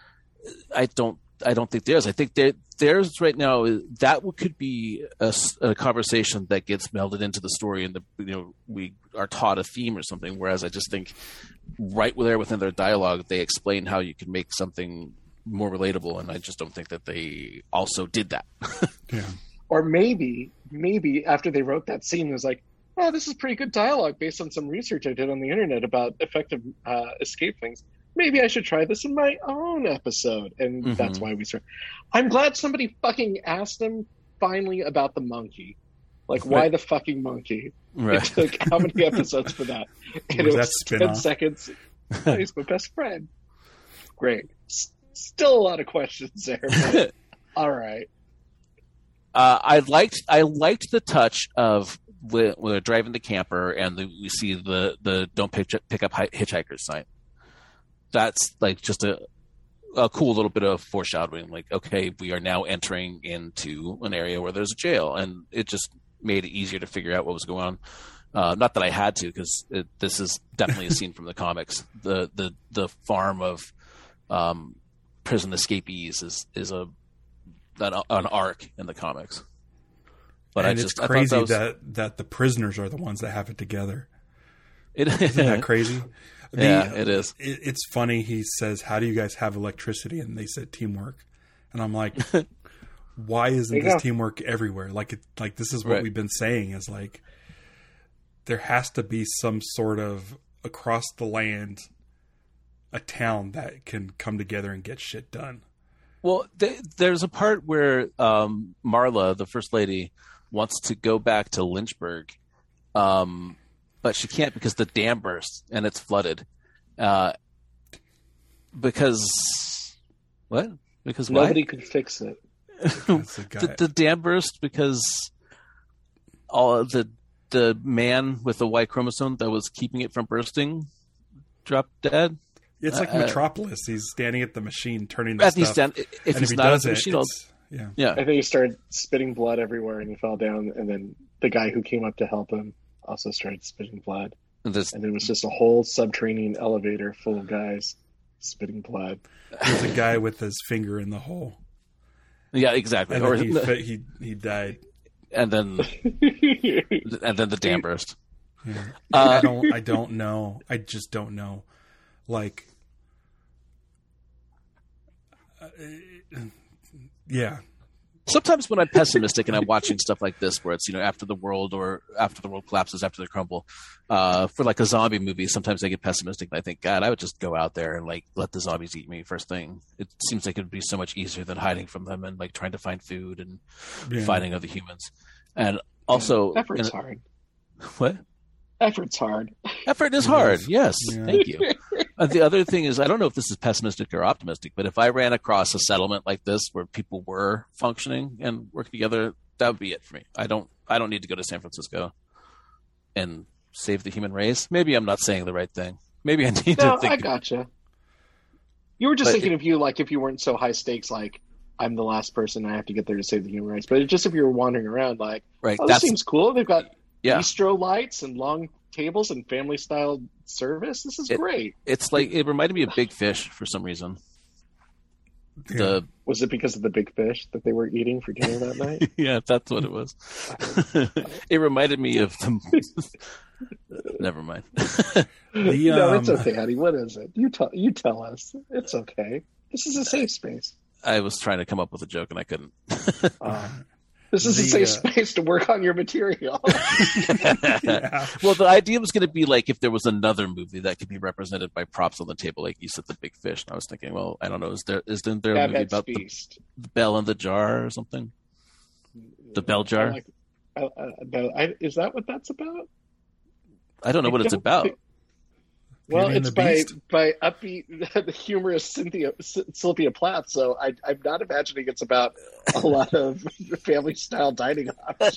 I don't I don't think there's. I think there there's right now that could be a, a conversation that gets melded into the story, and the you know we are taught a theme or something. Whereas I just think right there within their dialogue, they explain how you can make something more relatable, and I just don't think that they also did that. Yeah. Or maybe, maybe after they wrote that scene, it was like, oh, this is pretty good dialogue based on some research I did on the internet about effective uh, escape things. Maybe I should try this in my own episode. And Mhm. that's why we started. I'm glad somebody fucking asked him finally about the monkey. Like, why Right. the fucking monkey? Right. It took how many episodes for that? And Was it that was ten spin-off? seconds. He's my best friend. Great. S- Still a lot of questions there. But all right. Uh, I liked I liked the touch of when, when they're driving the camper and the, we see the, the don't pick, pick up hi- hitchhikers sign. That's like just a a cool little bit of foreshadowing. Like, okay, we are now entering into an area where there's a jail, and it just made it easier to figure out what was going on. Uh, not that I had to, because this is definitely a scene from the comics. The the the farm of um, prison escapees is is a That an arc in the comics, but and I it's just crazy I thought that, that, was, that the prisoners are the ones that have it together. it, Isn't that crazy? The- Yeah, it is. It, it's funny. He says, "How do you guys have electricity?" And they said, "Teamwork." And I'm like, "Why isn't There you this go. teamwork everywhere? Like, it, like this is what Right. we've been saying. Is like there has to be some sort of across the land, a town that can come together and get shit done." Well, th- there's a part where um, Marla, the first lady, wants to go back to Lynchburg, um, but she can't because the dam burst and it's flooded. Uh, because what? Because why? Nobody could fix it. That's the guy. the, the dam burst because all of the the man with the Y chromosome that was keeping it from bursting dropped dead. It's like uh, Metropolis. He's standing at the machine, turning the At least stuff. then, if and he's if he not at does the it, machine, I'll- it's- yeah. yeah, I think he started spitting blood everywhere and he fell down. And then the guy who came up to help him also started spitting blood. and this, And there was just a whole subterranean elevator full of guys spitting blood. There's a guy with his finger in the hole, yeah, exactly. and Or, then he fi- he he died. and then and then the dam burst. Yeah. Uh, I don't. I don't know. I just don't know. Like, uh, yeah, Sometimes when I'm pessimistic and I'm watching stuff like this, where it's you know after the world or after the world collapses, after they crumble, uh, for like a zombie movie, sometimes I get pessimistic and I think, God, I would just go out there and like let the zombies eat me first thing. It seems like it would be so much easier than hiding from them and like trying to find food and yeah. fighting other humans. And also, Effort's and- hard. what? Effort's hard. Effort is hard. Yes. Yeah. Thank you. Uh, the other thing is, I don't know if this is pessimistic or optimistic, but if I ran across a settlement like this where people were functioning and working together, that would be it for me. I don't, I don't need to go to San Francisco and save the human race. Maybe I'm not saying the right thing. Maybe I need No, to think. I gotcha. You were just But thinking of you like if you weren't so high stakes, like I'm the last person I have to get there to save the human race. But just if you were wandering around, like, Right. oh, this That's seems cool. They've got yeah. bistro lights and long tables and family style service. This is It- great. It's like it reminded me of Big Fish for some reason. Yeah. The Was it because of the big fish that they were eating for dinner that night? yeah, that's what it was. It reminded me of the. Never mind. The, no, it's um, okay, honey. What is it? You tell. You tell us. It's okay. This is a safe space. I was trying to come up with a joke and I couldn't. Uh, this is a The, safe uh, space to work on your material. yeah. Well, the idea was going to be like if there was another movie that could be represented by props on the table, like you said, the Big Fish. And I was thinking, well, I don't know, is there is there a movie Babette's about the, Feast. the bell in the jar or something? The bell jar? I like- I- I- about- I- is that what that's about? I don't know what I it's don't about. think- Well, Beauty and it's the by Beast? by upbeat, the humorous Cynthia S- Sylvia Plath. So I, I'm not imagining it's about a lot of family style dining options.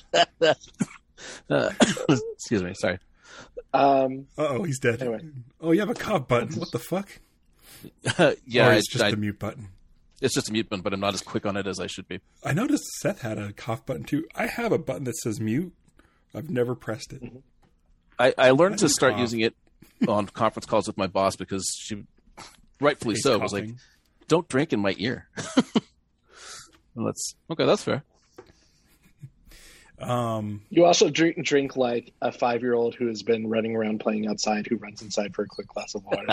Uh, excuse me, sorry. Um, Uh oh, he's dead. Anyway. Oh, you have a cough button. What the fuck? yeah, or I, it's just I, the mute button. It's just a mute button, but I'm not as quick on it as I should be. I noticed Seth had a cough button too. I have a button that says mute. I've never pressed it. I, I learned I to do start cough. using it on conference calls with my boss because she, rightfully Hates so, was like, coughing. "Don't drink in my ear." Well, that's okay. That's fair. Um, You also drink drink like a five year old who has been running around playing outside, who runs inside for a quick glass of water.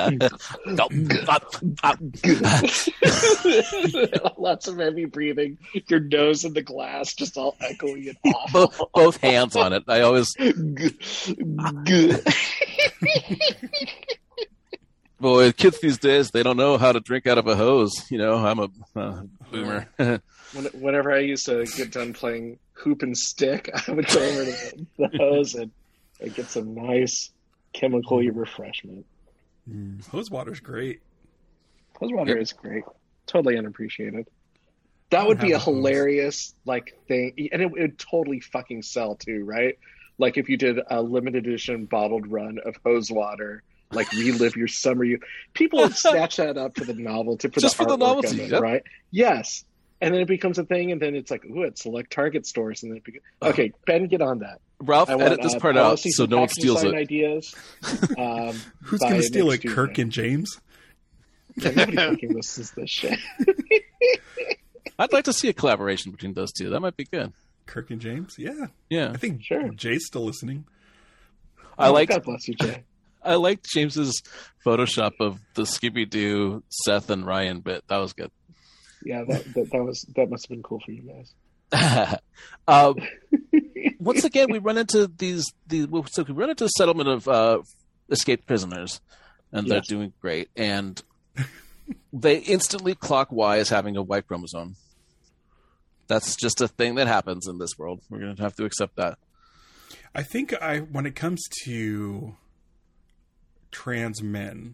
Lots of heavy breathing, your nose in the glass, just all echoey and awful. both, both hands on it. I always, boy, kids these days, they don't know how to drink out of a hose. You know, I'm a uh, boomer. When- Whenever I used to get done playing hoop and stick, I would go over to the, the hose and, and get some nice chemical refreshment. mm, hose water's great. Hose water Yep. is great. Totally unappreciated. That would be have a a hose. hilarious like thing, and it would totally fucking sell too, right? Like if you did a limited edition bottled run of hose water, like relive your summer. You people would snatch that up for the novelty, for Just the for the artwork novelty, of it, yep. right? Yes, and then it becomes a thing, and then it's like, ooh, at select Target stores, and then it becomes okay. Ben, get on that. Ralph, I want, edit this uh, part out policies so and no one packaging steals design it. Ideas. Um, Who's by going to steal next it? Kirk Tuesday. and James? Yeah, nobody fucking listens to this shit. I'd like to see a collaboration between those two. That might be good. Kirk and James? Yeah. Yeah, I think Sure. Jay's still listening. I liked God bless you, Jay. I liked James's Photoshop of the Scooby Doo Seth and Ryan bit. That was good. Yeah, that, that that was that must have been cool for you guys. uh, once again, we run into these. these so we run into a settlement of uh, escaped prisoners, and they're Yes. doing great. And they instantly clock Y as having a Y chromosome. That's just a thing that happens in this world. We're going to have to accept that. I think I when it comes to trans men,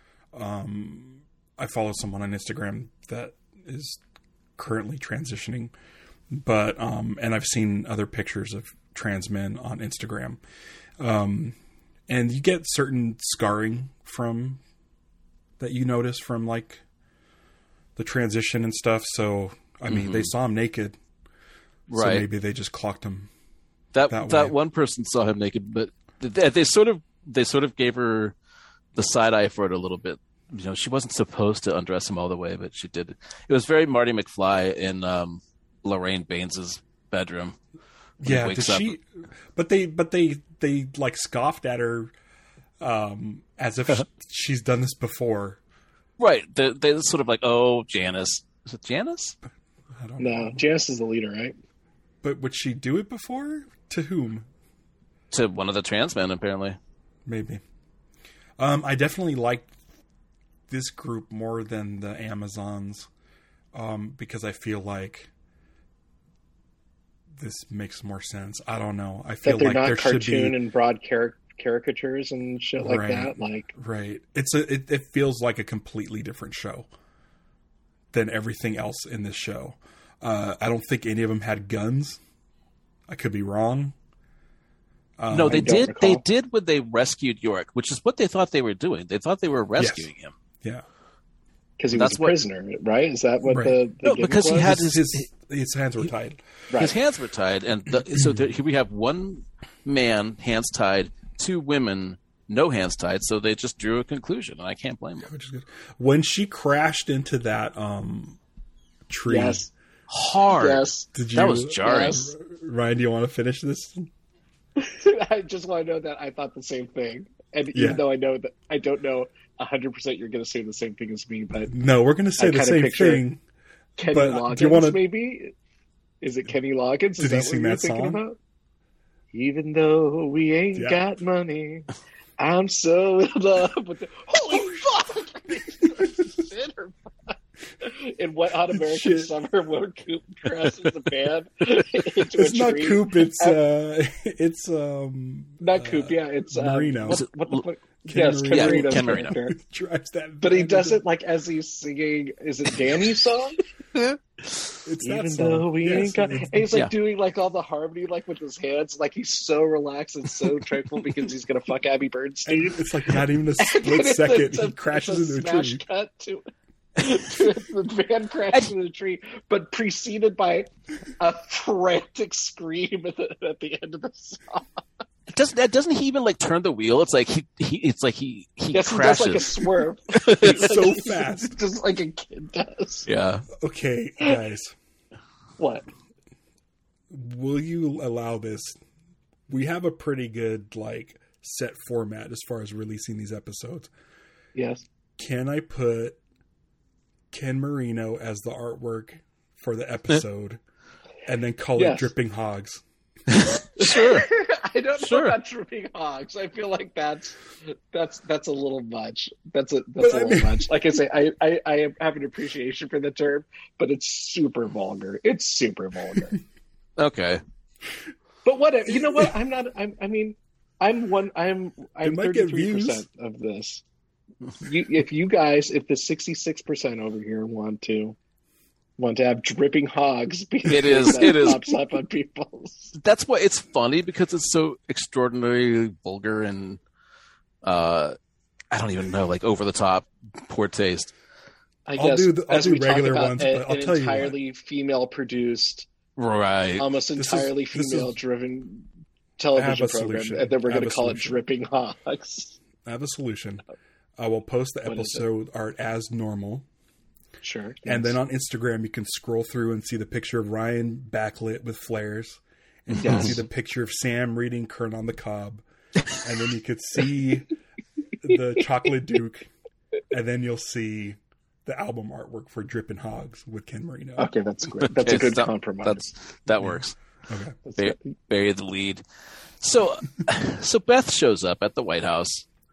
um, I follow someone on Instagram that is currently transitioning, but um, and I've seen other pictures of trans men on Instagram, um, and you get certain scarring from that you notice from like the transition and stuff. So I mean, Mm-hmm. they saw him naked, so Right. maybe they just clocked him. That that that, way. one person saw him naked, but they, they sort of they sort of gave her the side eye for it a little bit. You know, she wasn't supposed to undress him all the way, but she did. It was very Marty McFly in um, Lorraine Baines's bedroom. when he Yeah, did wakes up. she? But they, but they, they like scoffed at her, um, as if she's done this before. Right? They they sort of like, oh, Janice. Is it Janice? I don't know. No, Janice is the leader, right? But would she do it before? To whom? To one of the trans men, apparently. Maybe. Um, I definitely liked this group more than the Amazons, um, because I feel like this makes more sense. I don't know. I feel That they're like not there should cartoon be and broad caric- caricatures and shit like Right. that. Like, right. It's a. It, it feels like a completely different show than everything else in this show. Uh, I don't think any of them had guns. I could be wrong. Um, no, they I don't did. recall. They did when they rescued York, which is what they thought they were doing. They thought they were rescuing him. Yeah. because he That's was a what- prisoner, right? Is that what Right. the, the No, gimmick because he was? had His, his- his, his hands were tied. Right. His hands were tied, and the, so there, here we have one man hands tied, two women no hands tied. So they just drew a conclusion, and I can't blame them. Which is good. When she crashed into that um, tree, Yes. Hard. Yes. did you? That was jarring. Yes. Ryan, do you want to finish this? I just want to know that I thought the same thing, and Yeah. even though I know that I don't know a hundred percent, you're going to say the same thing as me. But No, we're going to say I the kinda same picture- thing. Kenny But, uh, Loggins, do you wanna- maybe? Is it Kenny Loggins? Is Did he that sing what you're that thinking song? about? Even though we ain't Yeah. got money, I'm so in love with the. Holy fuck! Shit or fuck? In what Hot American Shit. Summer will Coop dresses a band into It's a not tree? Coop. It's uh, it's um, Not uh, Coop, yeah, it's uh, Marino. What, what the fuck? Ken Yes, Ken Marino. Yeah, Marino's Ken Marino. character. drives that. But he band does into- it like as he's singing. Is it Danny's song? It's that Even song. though we Yes, ain't got, it's- and he's like Yeah. doing like all the harmony, like with his hands, like he's so relaxed and so tranquil because he's gonna fuck Abby Bernstein. It's like not even a And then split it's second. it's a- he crashes it's a into a smash tree. cut to, the van crashed into the tree, but preceded by a frantic scream at the, at the end of the song. Doesn't doesn't he even like turn the wheel? It's like he, he it's like he he yes, crashes. he does like a swerve. It's Like, so fast. just like a kid does. Yeah. Okay, guys, What? will you allow this? We have a pretty good like set format as far as releasing these episodes. Yes. Can I put Ken Marino as the artwork for the episode and then call Yes. it Dripping Hogs? Sure. I don't Sure. know about dripping hogs. I feel like that's that's that's a little much. That's a But that's a I little mean- much. Like I say, I, I I have an appreciation for the term, but it's super vulgar. It's super vulgar. Okay. But whatever. You know what? I'm not. I'm, I mean, I'm one. I'm. I'm might get thirty-three percent of this. You, if you guys, if the sixty-six percent over here want to want to have dripping hogs, be the It thing is- that it is. pops up on people's. That's why it's funny because it's so extraordinarily vulgar and uh I don't even know, like over the top, poor taste. I I'll guess do the- I'll as do we talk regular about ones, a- but I'll an tell you what. entirely female produced, Right. almost This is- entirely this is- female driven I have television a program, solution. and then we're I have going a to call it solution. dripping hogs. I have a solution. I will post the What is it? episode art as normal. Sure. And yes. then on Instagram, you can scroll through and see the picture of Ryan backlit with flares. And you can Yes. see the picture of Sam reading Kern on the Cob. And then you could see the Chocolate Duke. And then you'll see the album artwork for Drippin' Hogs with Ken Marino. Okay, that's great. That's a Okay, good so compromise. That's that works. Okay. That's Bury, good. bury the lead. So, so Beth shows up at the White House,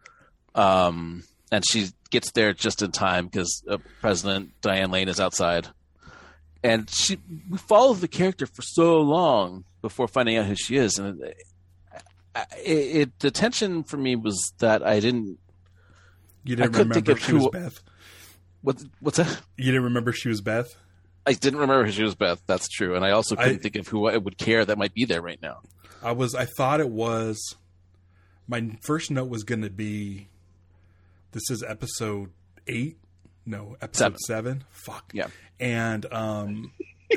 um, and she gets there just in time because uh, President Diane Lane is outside, and she we follow the character for so long before finding out who she is, and it, it, it the tension for me was that I didn't. You I didn't couldn't think remember of she who- was Beth? What what's that? You didn't remember she was Beth? I didn't remember who she was, Beth. That's true, and I also couldn't I- think of who I would care that might be there right now. I was. I thought it was. My first note was going to be. This is episode eight. No, episode seven. Fuck. Yeah. And um,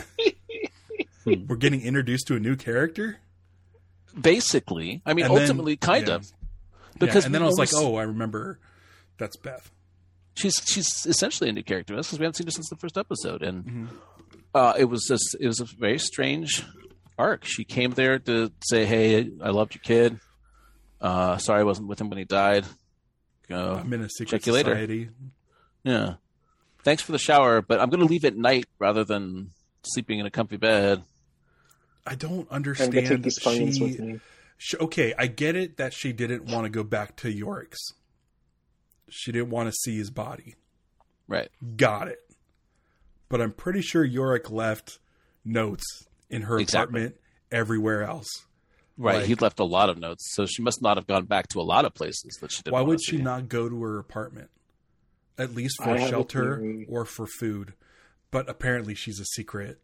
we're getting introduced to a new character. Basically, I mean, And then- ultimately, kind yeah. of, because Yeah, and then we I was like, always- oh, I remember. That's Beth. she's she's essentially a new character because we haven't seen her since the first episode, and Mm-hmm. uh, it was just it was a very strange arc. She came there to say, "Hey, I loved your kid. Uh, sorry, I wasn't with him when he died. Uh, I'm in a secret check you later." society. Yeah, thanks for the shower, but I'm going to leave at night rather than sleeping in a comfy bed. I don't I'm going to take understand. these findings with She, me. she, okay, I get it that she didn't want to go back to York's. She didn't want to see his body. Right. Got it. But I'm pretty sure Yorick left notes in her Exactly. apartment everywhere else. Right. Like- He'd left a lot of notes, so she must not have gone back to a lot of places that she didn't. Why want would to she see. not go to her apartment? At least I for have a shelter theory. or for food. But apparently she's a secret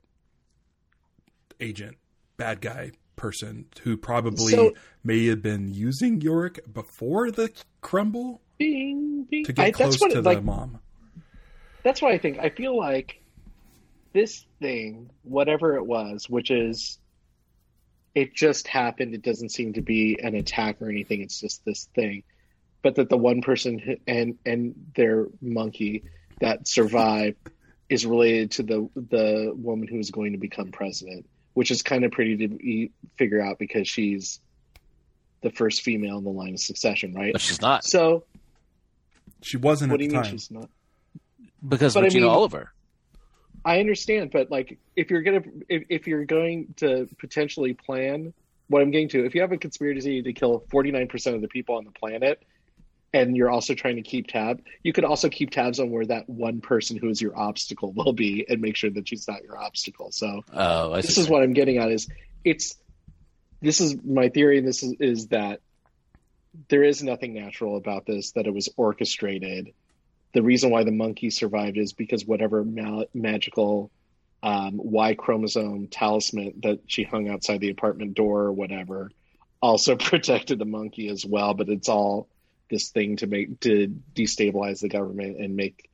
agent, bad guy person who probably So- may have been using Yorick before the crumble Bing, bing. to get I, close that's what to it, the like. mom. That's what I think. I feel like this thing, whatever it was, which is, it just happened. It doesn't seem to be an attack or anything. It's just this thing. But that the one person who- and and their monkey that survived is related to the the woman who is going to become president, which is kind of pretty to be, figure out because she's the first female in the line of succession, right? But she's not So, She wasn't what at do you the mean time. she's not? because but I Regina mean- Oliver. I understand, but like if you're gonna if, if you're going to potentially plan what I'm getting to, if you have a conspiracy to kill forty-nine percent of the people on the planet and you're also trying to keep tab, you could also keep tabs on where that one person who is your obstacle will be and make sure that she's not your obstacle. So Oh, I this see. is what I'm getting at is it's this is my theory, and this is, is that there is nothing natural about this, that it was orchestrated. The reason why the monkey survived is because whatever ma- magical um, Y chromosome talisman that she hung outside the apartment door or whatever also protected the monkey as well. But it's all this thing to make to destabilize the government and make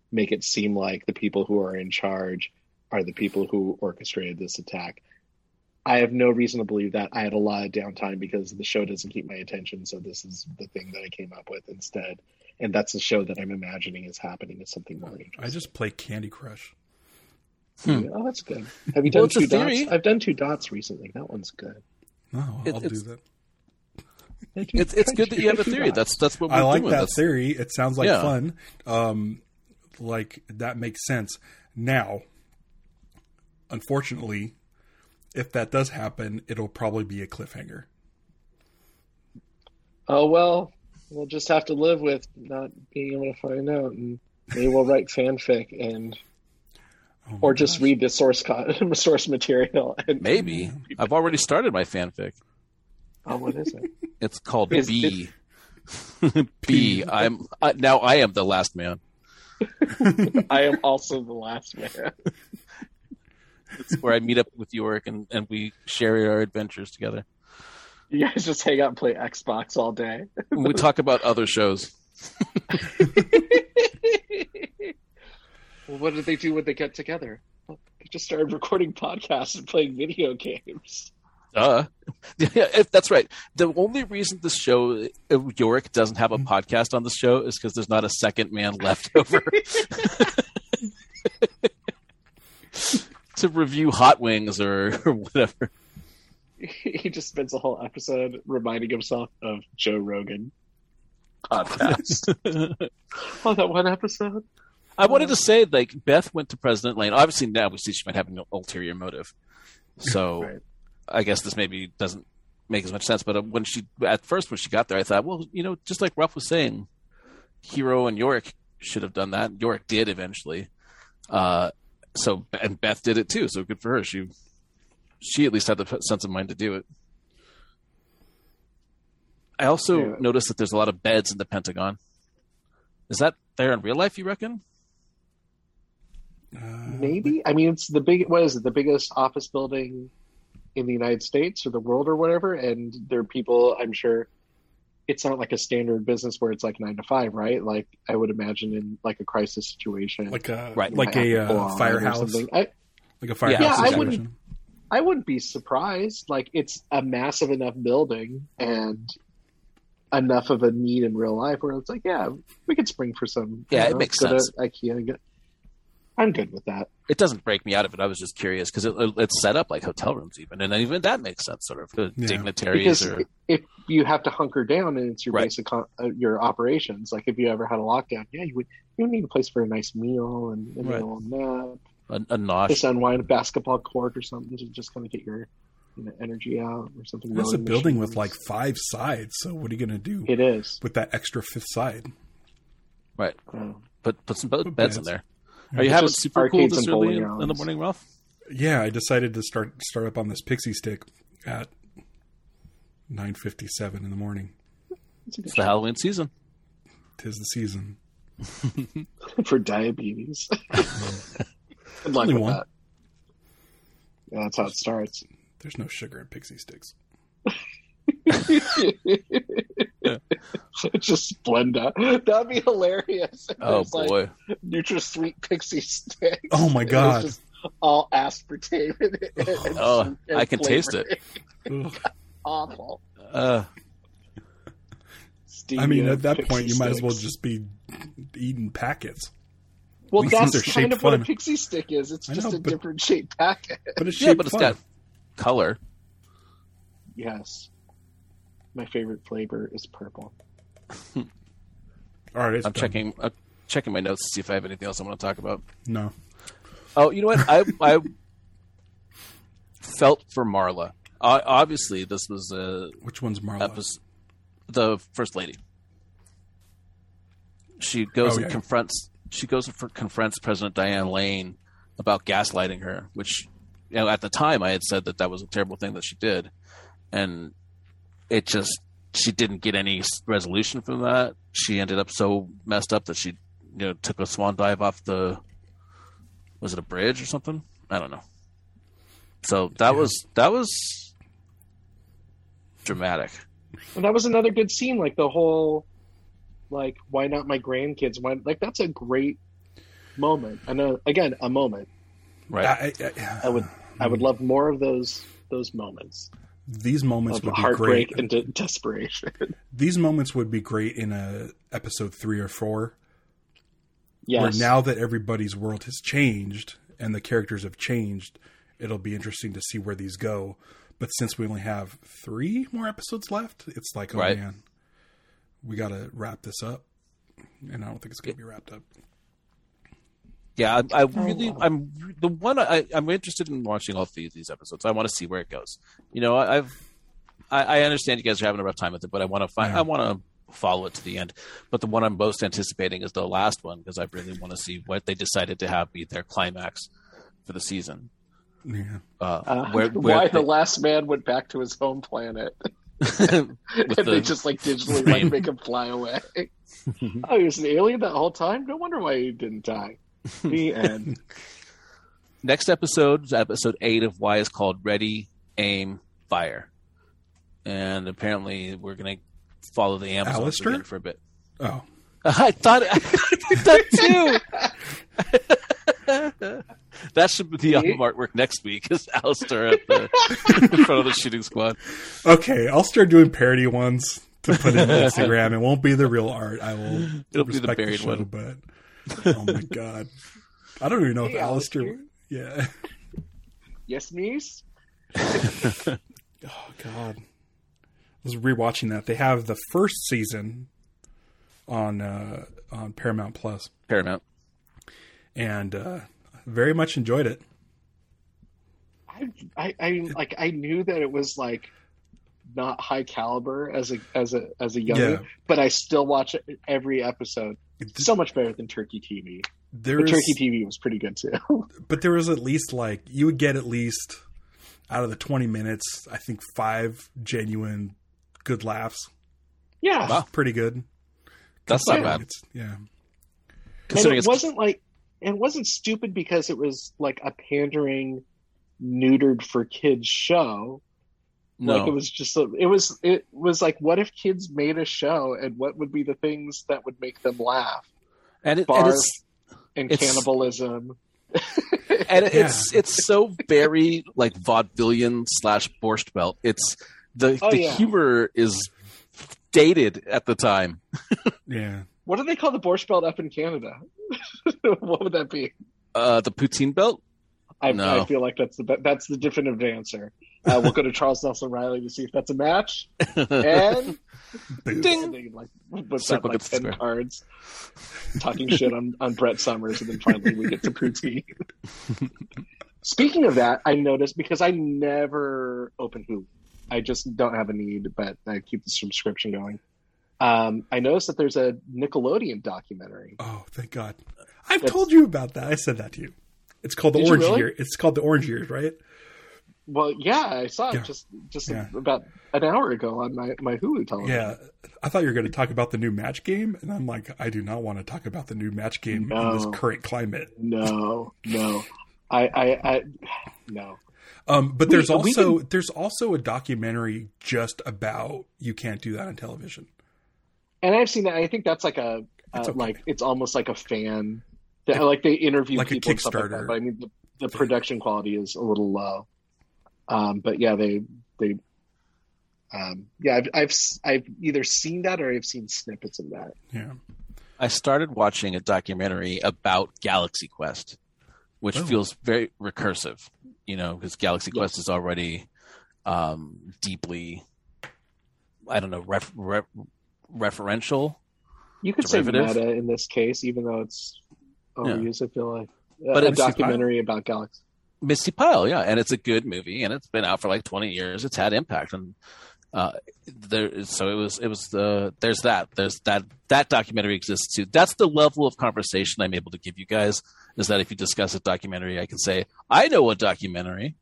make it seem like the people who are in charge are the people who orchestrated this attack. I have no reason to believe that. I had a lot of downtime because the show doesn't keep my attention, so this is the thing that I came up with instead. And that's the show that I'm imagining is happening, is something more interesting. I just play Candy Crush. Hmm. Oh, that's good. Have you done Well, it's a two theory. dots? I've done two dots recently. That one's good. No, I'll It- do it's- that. It's it's good that you have a theory. That's that's what we're I like doing. that That's, theory. It sounds like Yeah. fun. Um, like that makes sense. Now, unfortunately, if that does happen, it'll probably be a cliffhanger. Oh, well, we'll just have to live with not being able to find out. And maybe we'll write fanfic and Oh my or just gosh. read the source con- source material. And, Maybe I've already started my fanfic. oh, what is it? It's called Is- B. B. I'm uh, now. I am the last man. I am also the last man. It's where I meet up with Yorick and, and we share our adventures together. You guys just hang out and play Xbox all day. And we talk about other shows. Well, what did they do when they get together? Well, they just started recording podcasts and playing video games. Uh, yeah, if- that's right. The only reason this show, uh, Yorick doesn't have a podcast on the show is because there's not a second man left over to review Hot Wings or, or whatever. He just spends a whole episode reminding himself of Joe Rogan podcast. Oh, that one episode. I wanted to say, like, Beth went to President Lane. Obviously, now we see she might have an ulterior motive. So Right. I guess this maybe doesn't make as much sense. But uh, when she, at first, when she got there, I thought, well, you know, just like Ruff was saying, Hero and Yorick should have done that. Yorick did eventually. Uh, so, and Beth did it too. So good for her. She, she at least had the sense of mind to do it. I also Yeah. noticed that there's a lot of beds in the Pentagon. Is that there in real life, you reckon? Uh, Maybe. I mean, it's the big. What is it? The biggest office building in the United States or the world or whatever. And there are people. I'm sure it's not like a standard business where it's like nine to five, right? Like I would imagine in like a crisis situation, like a Right. you like might a have to pull uh, on or firehouse, something. I, like a firehouse Yeah, I situation. wouldn't- I wouldn't be surprised. Like it's a massive enough building and enough of a need in real life where it's like, yeah, we could spring for some. Yeah, you it know, makes go to sense. IKEA and get. I'm good with that. It doesn't break me out of it. I was just curious because it, it's set up like hotel rooms, even, and even that makes sense, sort of. The Yeah. dignitaries Because or if you have to hunker down and it's your Right. basic con- uh, your operations, like if you ever had a lockdown, yeah, you would you would need a place for a nice meal and, and Right. a little nap, a, a nosh. just unwind a basketball court or something to just kind of get your you know, energy out or something. It's a rowing building with machines. like five sides. So what are you going to do It is. with that extra fifth side? Right. Yeah. Put put some beds Put beds beds. in there. Are you It's having just super cool arcades this and early bowling in, in the alleys. morning, Ralph? Yeah, I decided to start start up on this pixie stick at nine fifty seven in the morning. It's the Halloween season. Tis the season. For diabetes. Good luck Only with one. that. Yeah, that's how it starts. There's no sugar in pixie sticks. It's just Splenda. That'd be hilarious. if Oh there's, like, boy. NutraSweet Pixie Sticks. Oh, my and it's God. just all aspartame and, and, Oh, and I can taste it. flavoring. Ugh. Awful. Uh, I mean, Stevia at that Pixie point, you might as well Sticks. just be eating packets. Well, these that's things are kind shaped of what a fun. pixie stick is. It's I just know, a but- different shaped packet. But it's yeah, shaped but it's fun. got color. Yes. My favorite flavor is purple. All right, it's I'm done. checking I'm checking my notes to see if I have anything else I want to talk about. No, Oh, you know what? I I felt for Marla. Uh, obviously, this was a which one's Marla? episode, the first lady. She goes Oh, and yeah. confronts. She goes and for, confronts President Diane Lane about gaslighting her, which, you know, at the time I had said that that was a terrible thing that she did, and it just she didn't get any s- resolution from that. She ended up so messed up that she, you know, took a swan dive off the. Was it a bridge or something? I don't know. So that Yeah. was that was dramatic. And that was another good scene. Like the whole, like, why not my grandkids? Why, like, that's a great moment. I know, again, a moment. Right. I, I, I would, I would love more of those those moments these moments of would be heartbreak great. and de- desperation. These moments would be great in a episode three or four. Yes. Where now that everybody's world has changed and the characters have changed, it'll be interesting to see where these go. But since we only have three more episodes left, it's like, oh Right. man, we got to wrap this up. And I don't think it's going to be wrapped up. Yeah, I, I really, I'm the one I, I'm interested in watching all three of these episodes. I want to see where it goes. You know, I, I've, I, I understand you guys are having a rough time with it, but I want to find, Yeah. I want to follow it to the end. But the one I'm most anticipating is the last one because I really want to see what they decided to have be their climax for the season. Yeah. Uh, Uh, where, why where the last man went back to his home planet. with and the, they just like digitally like make him fly away. Oh, he was an alien that whole time? No wonder why he didn't die. The end. next episode is episode eight of why is called Ready, Aim, Fire. And apparently we're going to follow the Amazons Alistair? again for a bit. Oh. I thought I thought that too. That should be on the artwork next week is Alistair at the in front of the shooting squad. Okay, I'll start doing parody ones to put in Instagram. It won't be the real art. I will It'll be the respect buried show, one. But oh my god. I don't even know Hey, if Alistair, Alistair. yeah. Yes, niece? Oh god. I was rewatching that. They have the first season on uh, on Paramount Plus, Paramount. and uh, very much enjoyed it. I, I, I like. I knew that it was like not high caliber as a as a as a young, Yeah. but I still watch it every episode. It- So much better than Turkey T V. There But was, Turkey T V was pretty good too. but there was at least like you would get at least out of the twenty minutes, I think five genuine good laughs. Yeah, Wow. Pretty good. That's not Yeah. bad. It's, yeah. and Considering it it's wasn't like it wasn't stupid because it was like a pandering, neutered for kids show. no. Like it was just a, it was it was like what if kids made a show and what would be the things that would make them laugh? and, it, and Bars it's and it's- cannibalism. and it's it's so very like vaudevillian slash borscht belt. It's the Oh, the yeah. humor is dated at the time. Yeah. What do they call the Borscht Belt up in Canada? What would that be? Uh, the poutine belt. I, No. I feel like that's the be- that's the definitive answer. Uh, we'll go to Charles Nelson Riley to see if that's a match. And, Boo. Ding. and they like whip out Circle like gets the ten square. cards, talking shit on, on Brett Summers, and then finally we get to poutine. Speaking of that, I noticed because I never open Hulu. I just don't have a need, but I keep the subscription going. Um, I noticed that there's a Nickelodeon documentary. Oh, thank God. I've That's- told you about that. I said that to you. It's called the Did you Orange really? Year. It's called the Orange Years, right? Well, yeah, I saw it Yeah. just just Yeah. about an hour ago on my, my Hulu television. Yeah. I thought you were going to talk about the new match game, and I'm like, I do not want to talk about the new match game in No. this current climate. No, no, I, I, I no. Um, but We- there's we also there's also a documentary just about you can't do that on television. And I've seen that. I think that's like a uh, It's okay. like it's almost like a fan. That, like they interview Like a people and stuff like Kickstarter. that. But I mean, the, the production quality is a little low. Um, but yeah, they they. Um, yeah, I've, I've I've either seen that or I've seen snippets of that. Yeah. I started watching a documentary about Galaxy Quest, which Oh. feels very recursive, you know, because Galaxy Yeah. Quest is already um, deeply, I don't know, ref, ref, referential. You could say Derivative? meta in this case, even though it's overused. I feel like But but a it's- documentary about Galaxy. Misty Pile, yeah, and it's a good movie, and it's been out for like twenty years. It's had impact, and uh, there. So it was. It was the. There's that. There's that. That documentary exists too. That's the level of conversation I'm able to give you guys. Is that if you discuss a documentary, I can say I know a documentary.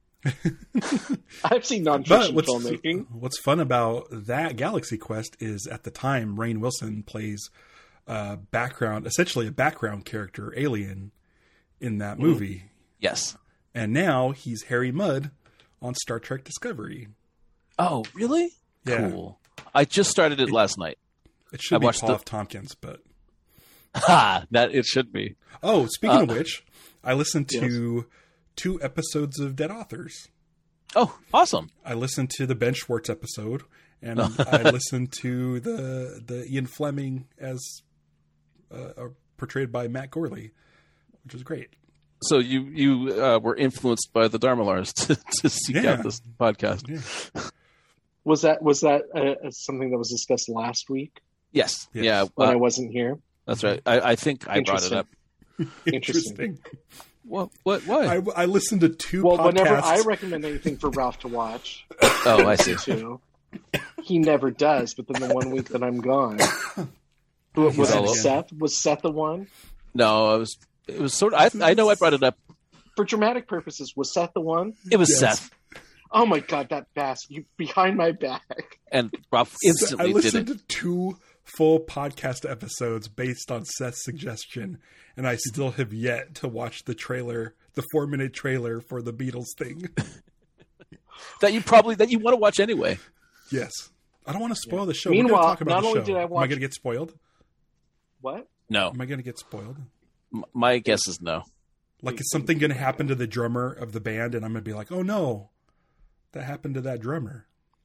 I've seen But nonfiction what's filmmaking. what's fun about that Galaxy Quest is at the time Rainn Wilson plays uh, background, essentially a background character, alien, in that movie, Yes. and now he's Harry Mudd on Star Trek Discovery. Oh, really? Yeah. Cool. I just started it last night. It should I be watched Paul the- F. Tompkins, but Ha! That it should be. Oh, speaking Uh, of which, I listened to two episodes of Dead Authors. Oh, awesome! I listened to the Ben Schwartz episode, and I listened to the the Ian Fleming as uh, uh, portrayed by Matt Gorley, which was great. So you you uh, were influenced by the Dharmalars to, to seek Yeah. out this podcast. Yeah. Was that was that uh, something that was discussed last week Yes. Yes. Yeah. when uh, I wasn't here? that's right. I, I think I brought it Interesting. up. Interesting. What? What? Why? I, I listened to two Well, podcasts. whenever I recommend anything for Ralph to watch, oh, I see. too, he never does. But then the one week that I'm gone, who was He's all it? over. Seth? Was Seth the one? No, it was. It was sort of. I, I know I brought it up. For dramatic purposes, was Seth the one? It was Yes. Seth, Oh my god, that bastard! You behind my back. and Ralph I instantly did listened it. to two full podcast episodes based on Seth's suggestion, and I still have yet to watch the trailer, the four minute trailer for the Beatles thing. That you probably that you want to watch anyway. Yes. I don't want to spoil the show. Meanwhile, We're going to talk about not the only show. did I Am I watch- going to get spoiled? What? No, Am I going to get spoiled? M- my guess is no. Like, is something going to happen to the drummer of the band, and I'm going to be like, oh no, that happened to that drummer.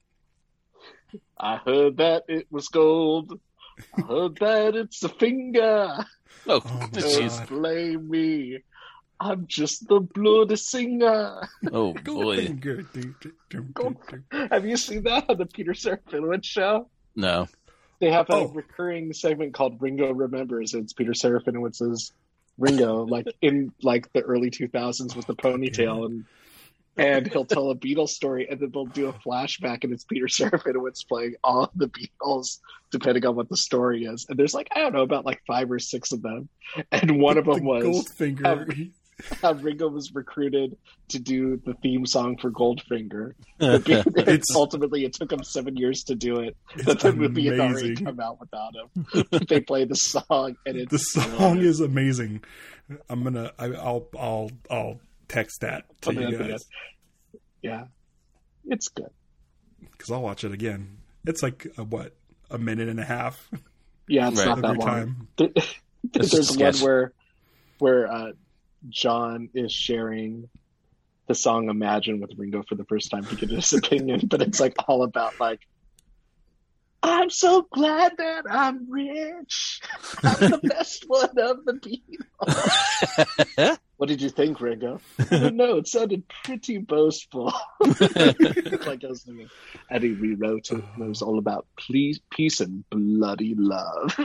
I heard that it was gold. I heard that it's a finger. Oh, Oh, my jeez. God. Don't blame me. I'm just the bloody singer. Oh boy. Goldfinger. Do, do, do, do, do. Have you seen that on the Peter Serafinowicz show? No. They have a Oh. recurring segment called Ringo Remembers. It's Peter Serafinowicz's Ringo, like in like the early two thousands with the ponytail, and and he'll tell a Beatles story, and then they'll do a flashback, and it's Peter Serafinowicz playing all of the Beatles, depending on what the story is. And there's like I don't know about like five or six of them, and one of The them was Goldfinger. um, how Ringo was recruited to do the theme song for Goldfinger. But be- It's- ultimately, it took him seven years to do it. It's But the movie had already amazing. come out without him. They play the song, and it's The song is amazing. I'm gonna. I, I'll. I'll. I'll text that to Put it you up guys yeah, it's good. because I'll watch it again. It's like a, what a minute and a half Yeah, it's Right. not that every long. time. There- It's There's just one sketch. where where uh, John is sharing the song "Imagine" with Ringo for the first time to get his opinion, but it's like all about like, I'm so glad that I'm rich. I'm the best one of the Beatles. What did you think, Ringo? I don't know. It sounded pretty boastful. Like I was thinking, and he rewrote it. And it was all about please, peace and bloody love.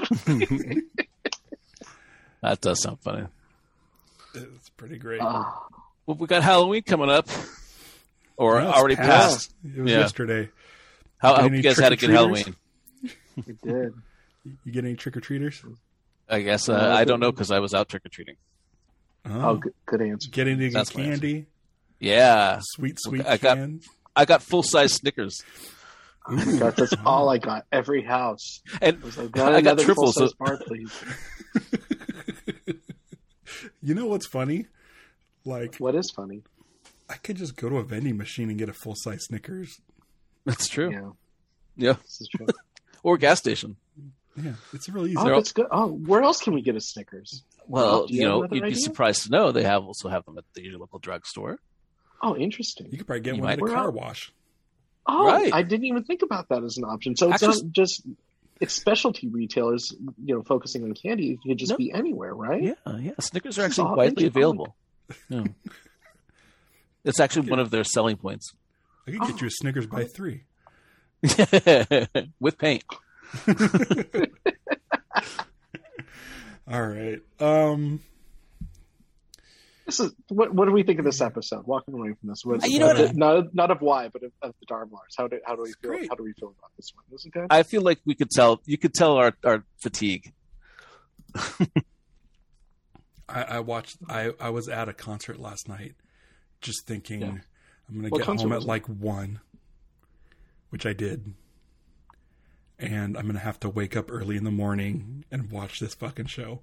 That does sound funny. It's pretty great. Ah, Well, we got Halloween coming up, or No, it's already past. passed. It was Yeah. yesterday. How, I Any hope you guys had a good trick-or-treaters? Halloween. we did. You get any trick or treaters? I guess uh, Uh, I don't know because I was out trick or treating. Oh, Oh, good, good answer. get any That's my candy? Yeah, Sweet, sweet I got- can. I got full size Snickers, Ooh. God, that's all I got. Every house. and Was like, got I got another triples. full-size So, bar, please. You know what's funny? Like, What is funny? I could just go to a vending machine and get a full size Snickers. that's true. Yeah, Yeah, this is true. or gas station. Yeah, it's really easy. Oh, They're all- that's good. Oh, where else can we get a Snickers? Well, Do you you have know, another you'd be idea? surprised to know they have also have them at the your local drugstore. Oh, interesting. You could probably get You one at a might- car wash. Oh, Right. I didn't even think about that as an option. So it's Actually- not just it's specialty retailers, you know, focusing on candy. It could just No. be anywhere, right? Yeah, yeah. Snickers are This is actually all widely interesting. available. Yeah. It's actually one of their selling points. I could get you a Snickers by three. With paint. All right. Um, This is what. What do we think of this episode? Walking away from this, what, You know what? not not of why, but of, of the Darmlars. How do how do we feel? great. How do we feel about this one? Is it good? I feel like we could tell. You could tell our, our fatigue. I, I watched. I, I was at a concert last night, just thinking Yeah. I'm gonna What get concert home was at it? like one, which I did, and I'm gonna have to wake up early in the morning and watch this fucking show.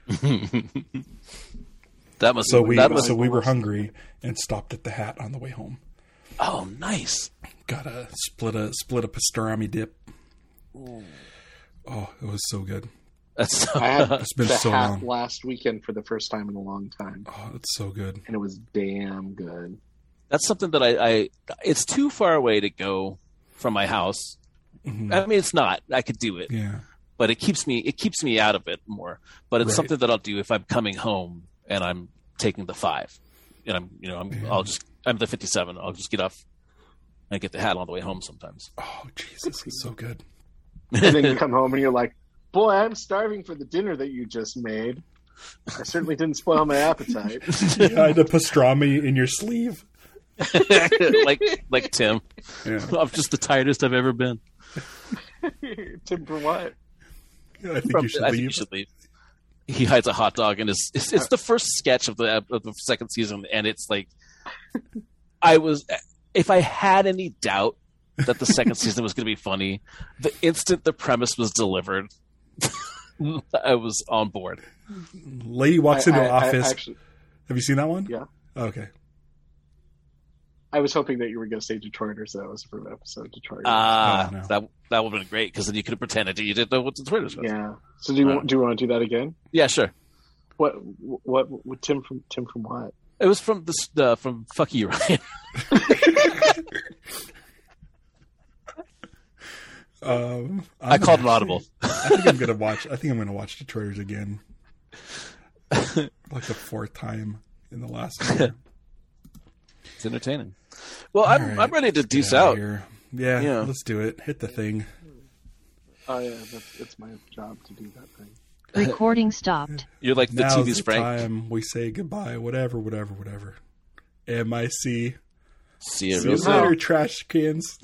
That must. So we That must. so we were hungry and stopped at the Hat on the way home. Oh, nice. Got a split a split a pastrami dip. Oh, it was so good. That's I had It's been the so hat long. last weekend for the first time in a long time, Oh, it's so good. and it was damn good. that's something that I, I. It's too far away to go from my house. Mhm. I mean, it's not. I could do it, Yeah. but it keeps me. It keeps me out of it more. But it's Right. something that I'll do if I'm coming home and I'm taking the five, and I'm, you know, I'm. Yeah. I'll just. I'm the fifty-seven. I'll just get off and get the hat on the way home sometimes. Oh, Jesus, it's so good. And then you come home and you're like, "Boy, I'm starving for the dinner that you just made. I certainly didn't spoil my appetite." You hide the pastrami in your sleeve. like like Tim. Yeah. I'm just the tiredest I've ever been. Tim, for what? I think From- you should I think leave. you should leave. He hides a hot dog in his. It's, it's the first sketch of the of the second season, and it's like, I was, if I had any doubt that the second season was going to be funny, the instant the premise was delivered, I was on board. Lady walks I- into I- I office. actually, Have you seen that one? Yeah. Okay. I was hoping that you were going to say Detroiters. So that was for an episode of Detroiters. Ah, Oh, no. that that would have been great because then you could have pretended you didn't know what the Twitter was. yeah. So do you Uh, want do you want to do that again? Yeah, sure. What what, what Tim from Tim from what? It was from the uh, from Fuck You, Ryan. Um, I called an audible. I think I'm gonna watch. I think I'm gonna watch Detroiters again, like the fourth time in the last year. It's entertaining. Well, I'm right. I'm ready to deuce Get outta out. here. Yeah, Yeah. let's do it. Hit the thing. Oh yeah, that's, it's my job to do that thing. Recording stopped. You're like the Now's T V's the Frank. time we say goodbye. Whatever, whatever, whatever. M I C. See you See real you soon. later, trash cans.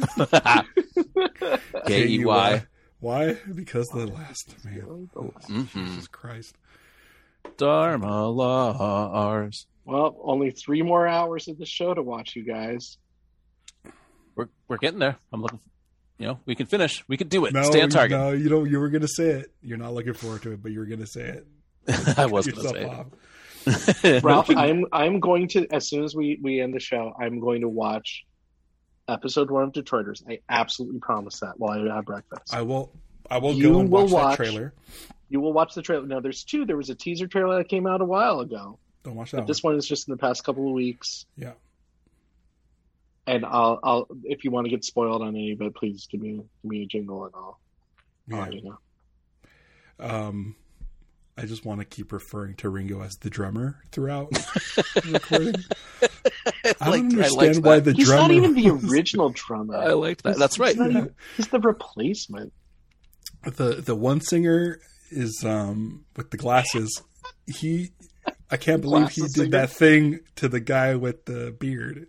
K E Y. Why? Because the last man. Mhm. Jesus Christ. Dharma Lars. Well, only three more hours of the show to watch, you guys. We're we're getting there. I'm looking. You know, we can finish. We can do it. No, Stay on target. no, you don't. You were gonna say it. You're not looking forward to it, but you were gonna say it. I was going to Yourself say off. it. Ralph, I'm I'm going to as soon as we, we end the show, I'm going to watch episode one of Detroiters. I absolutely promise that while I have breakfast. I will. I will You go and will watch, watch- that trailer. You will watch the trailer. Now, there's two. There was a teaser trailer that came out a while ago. Don't watch But that this one. one is just in the past couple of weeks. Yeah. And I'll I'll if you want to get spoiled on any of it, please give me give me a jingle and I'll, I'll Yeah. let you know. Um, I just want to keep referring to Ringo as the drummer throughout the recording. I Like- don't I understand liked why that. the He's drummer. not even the was- original drummer. I liked that. That's right. He's, not even- he's the replacement. the the one singer is um with the glasses. He, I can't believe he Glasses did singer? that thing to the guy with the beard.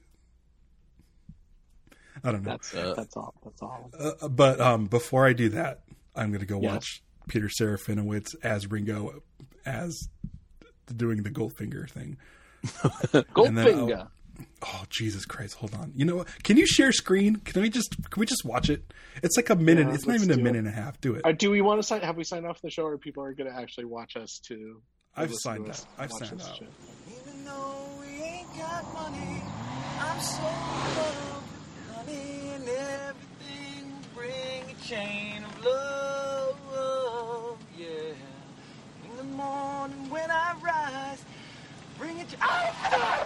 I don't know. That's Uh, that's all. That's all. Uh, but um, before I do that, I'm going to go Yes. watch Peter Serafinowicz as Ringo, as doing the Goldfinger thing. And then I'll- Goldfinger. Oh Jesus Christ! Hold on. You know what? Can you share screen? Can we just can we just watch it? It's like a minute. Yeah, it's not let's even a do minute it. and a half. Do it. Uh, do we want to sign? Have we signed off the show, or people are going to actually watch us too? I've Listen to signed us out. I've watch signed this out. shit. Even though we ain't got money, I'm so in love with honey and everything will bring a chain of love, yeah. In the morning when I rise, bring it. I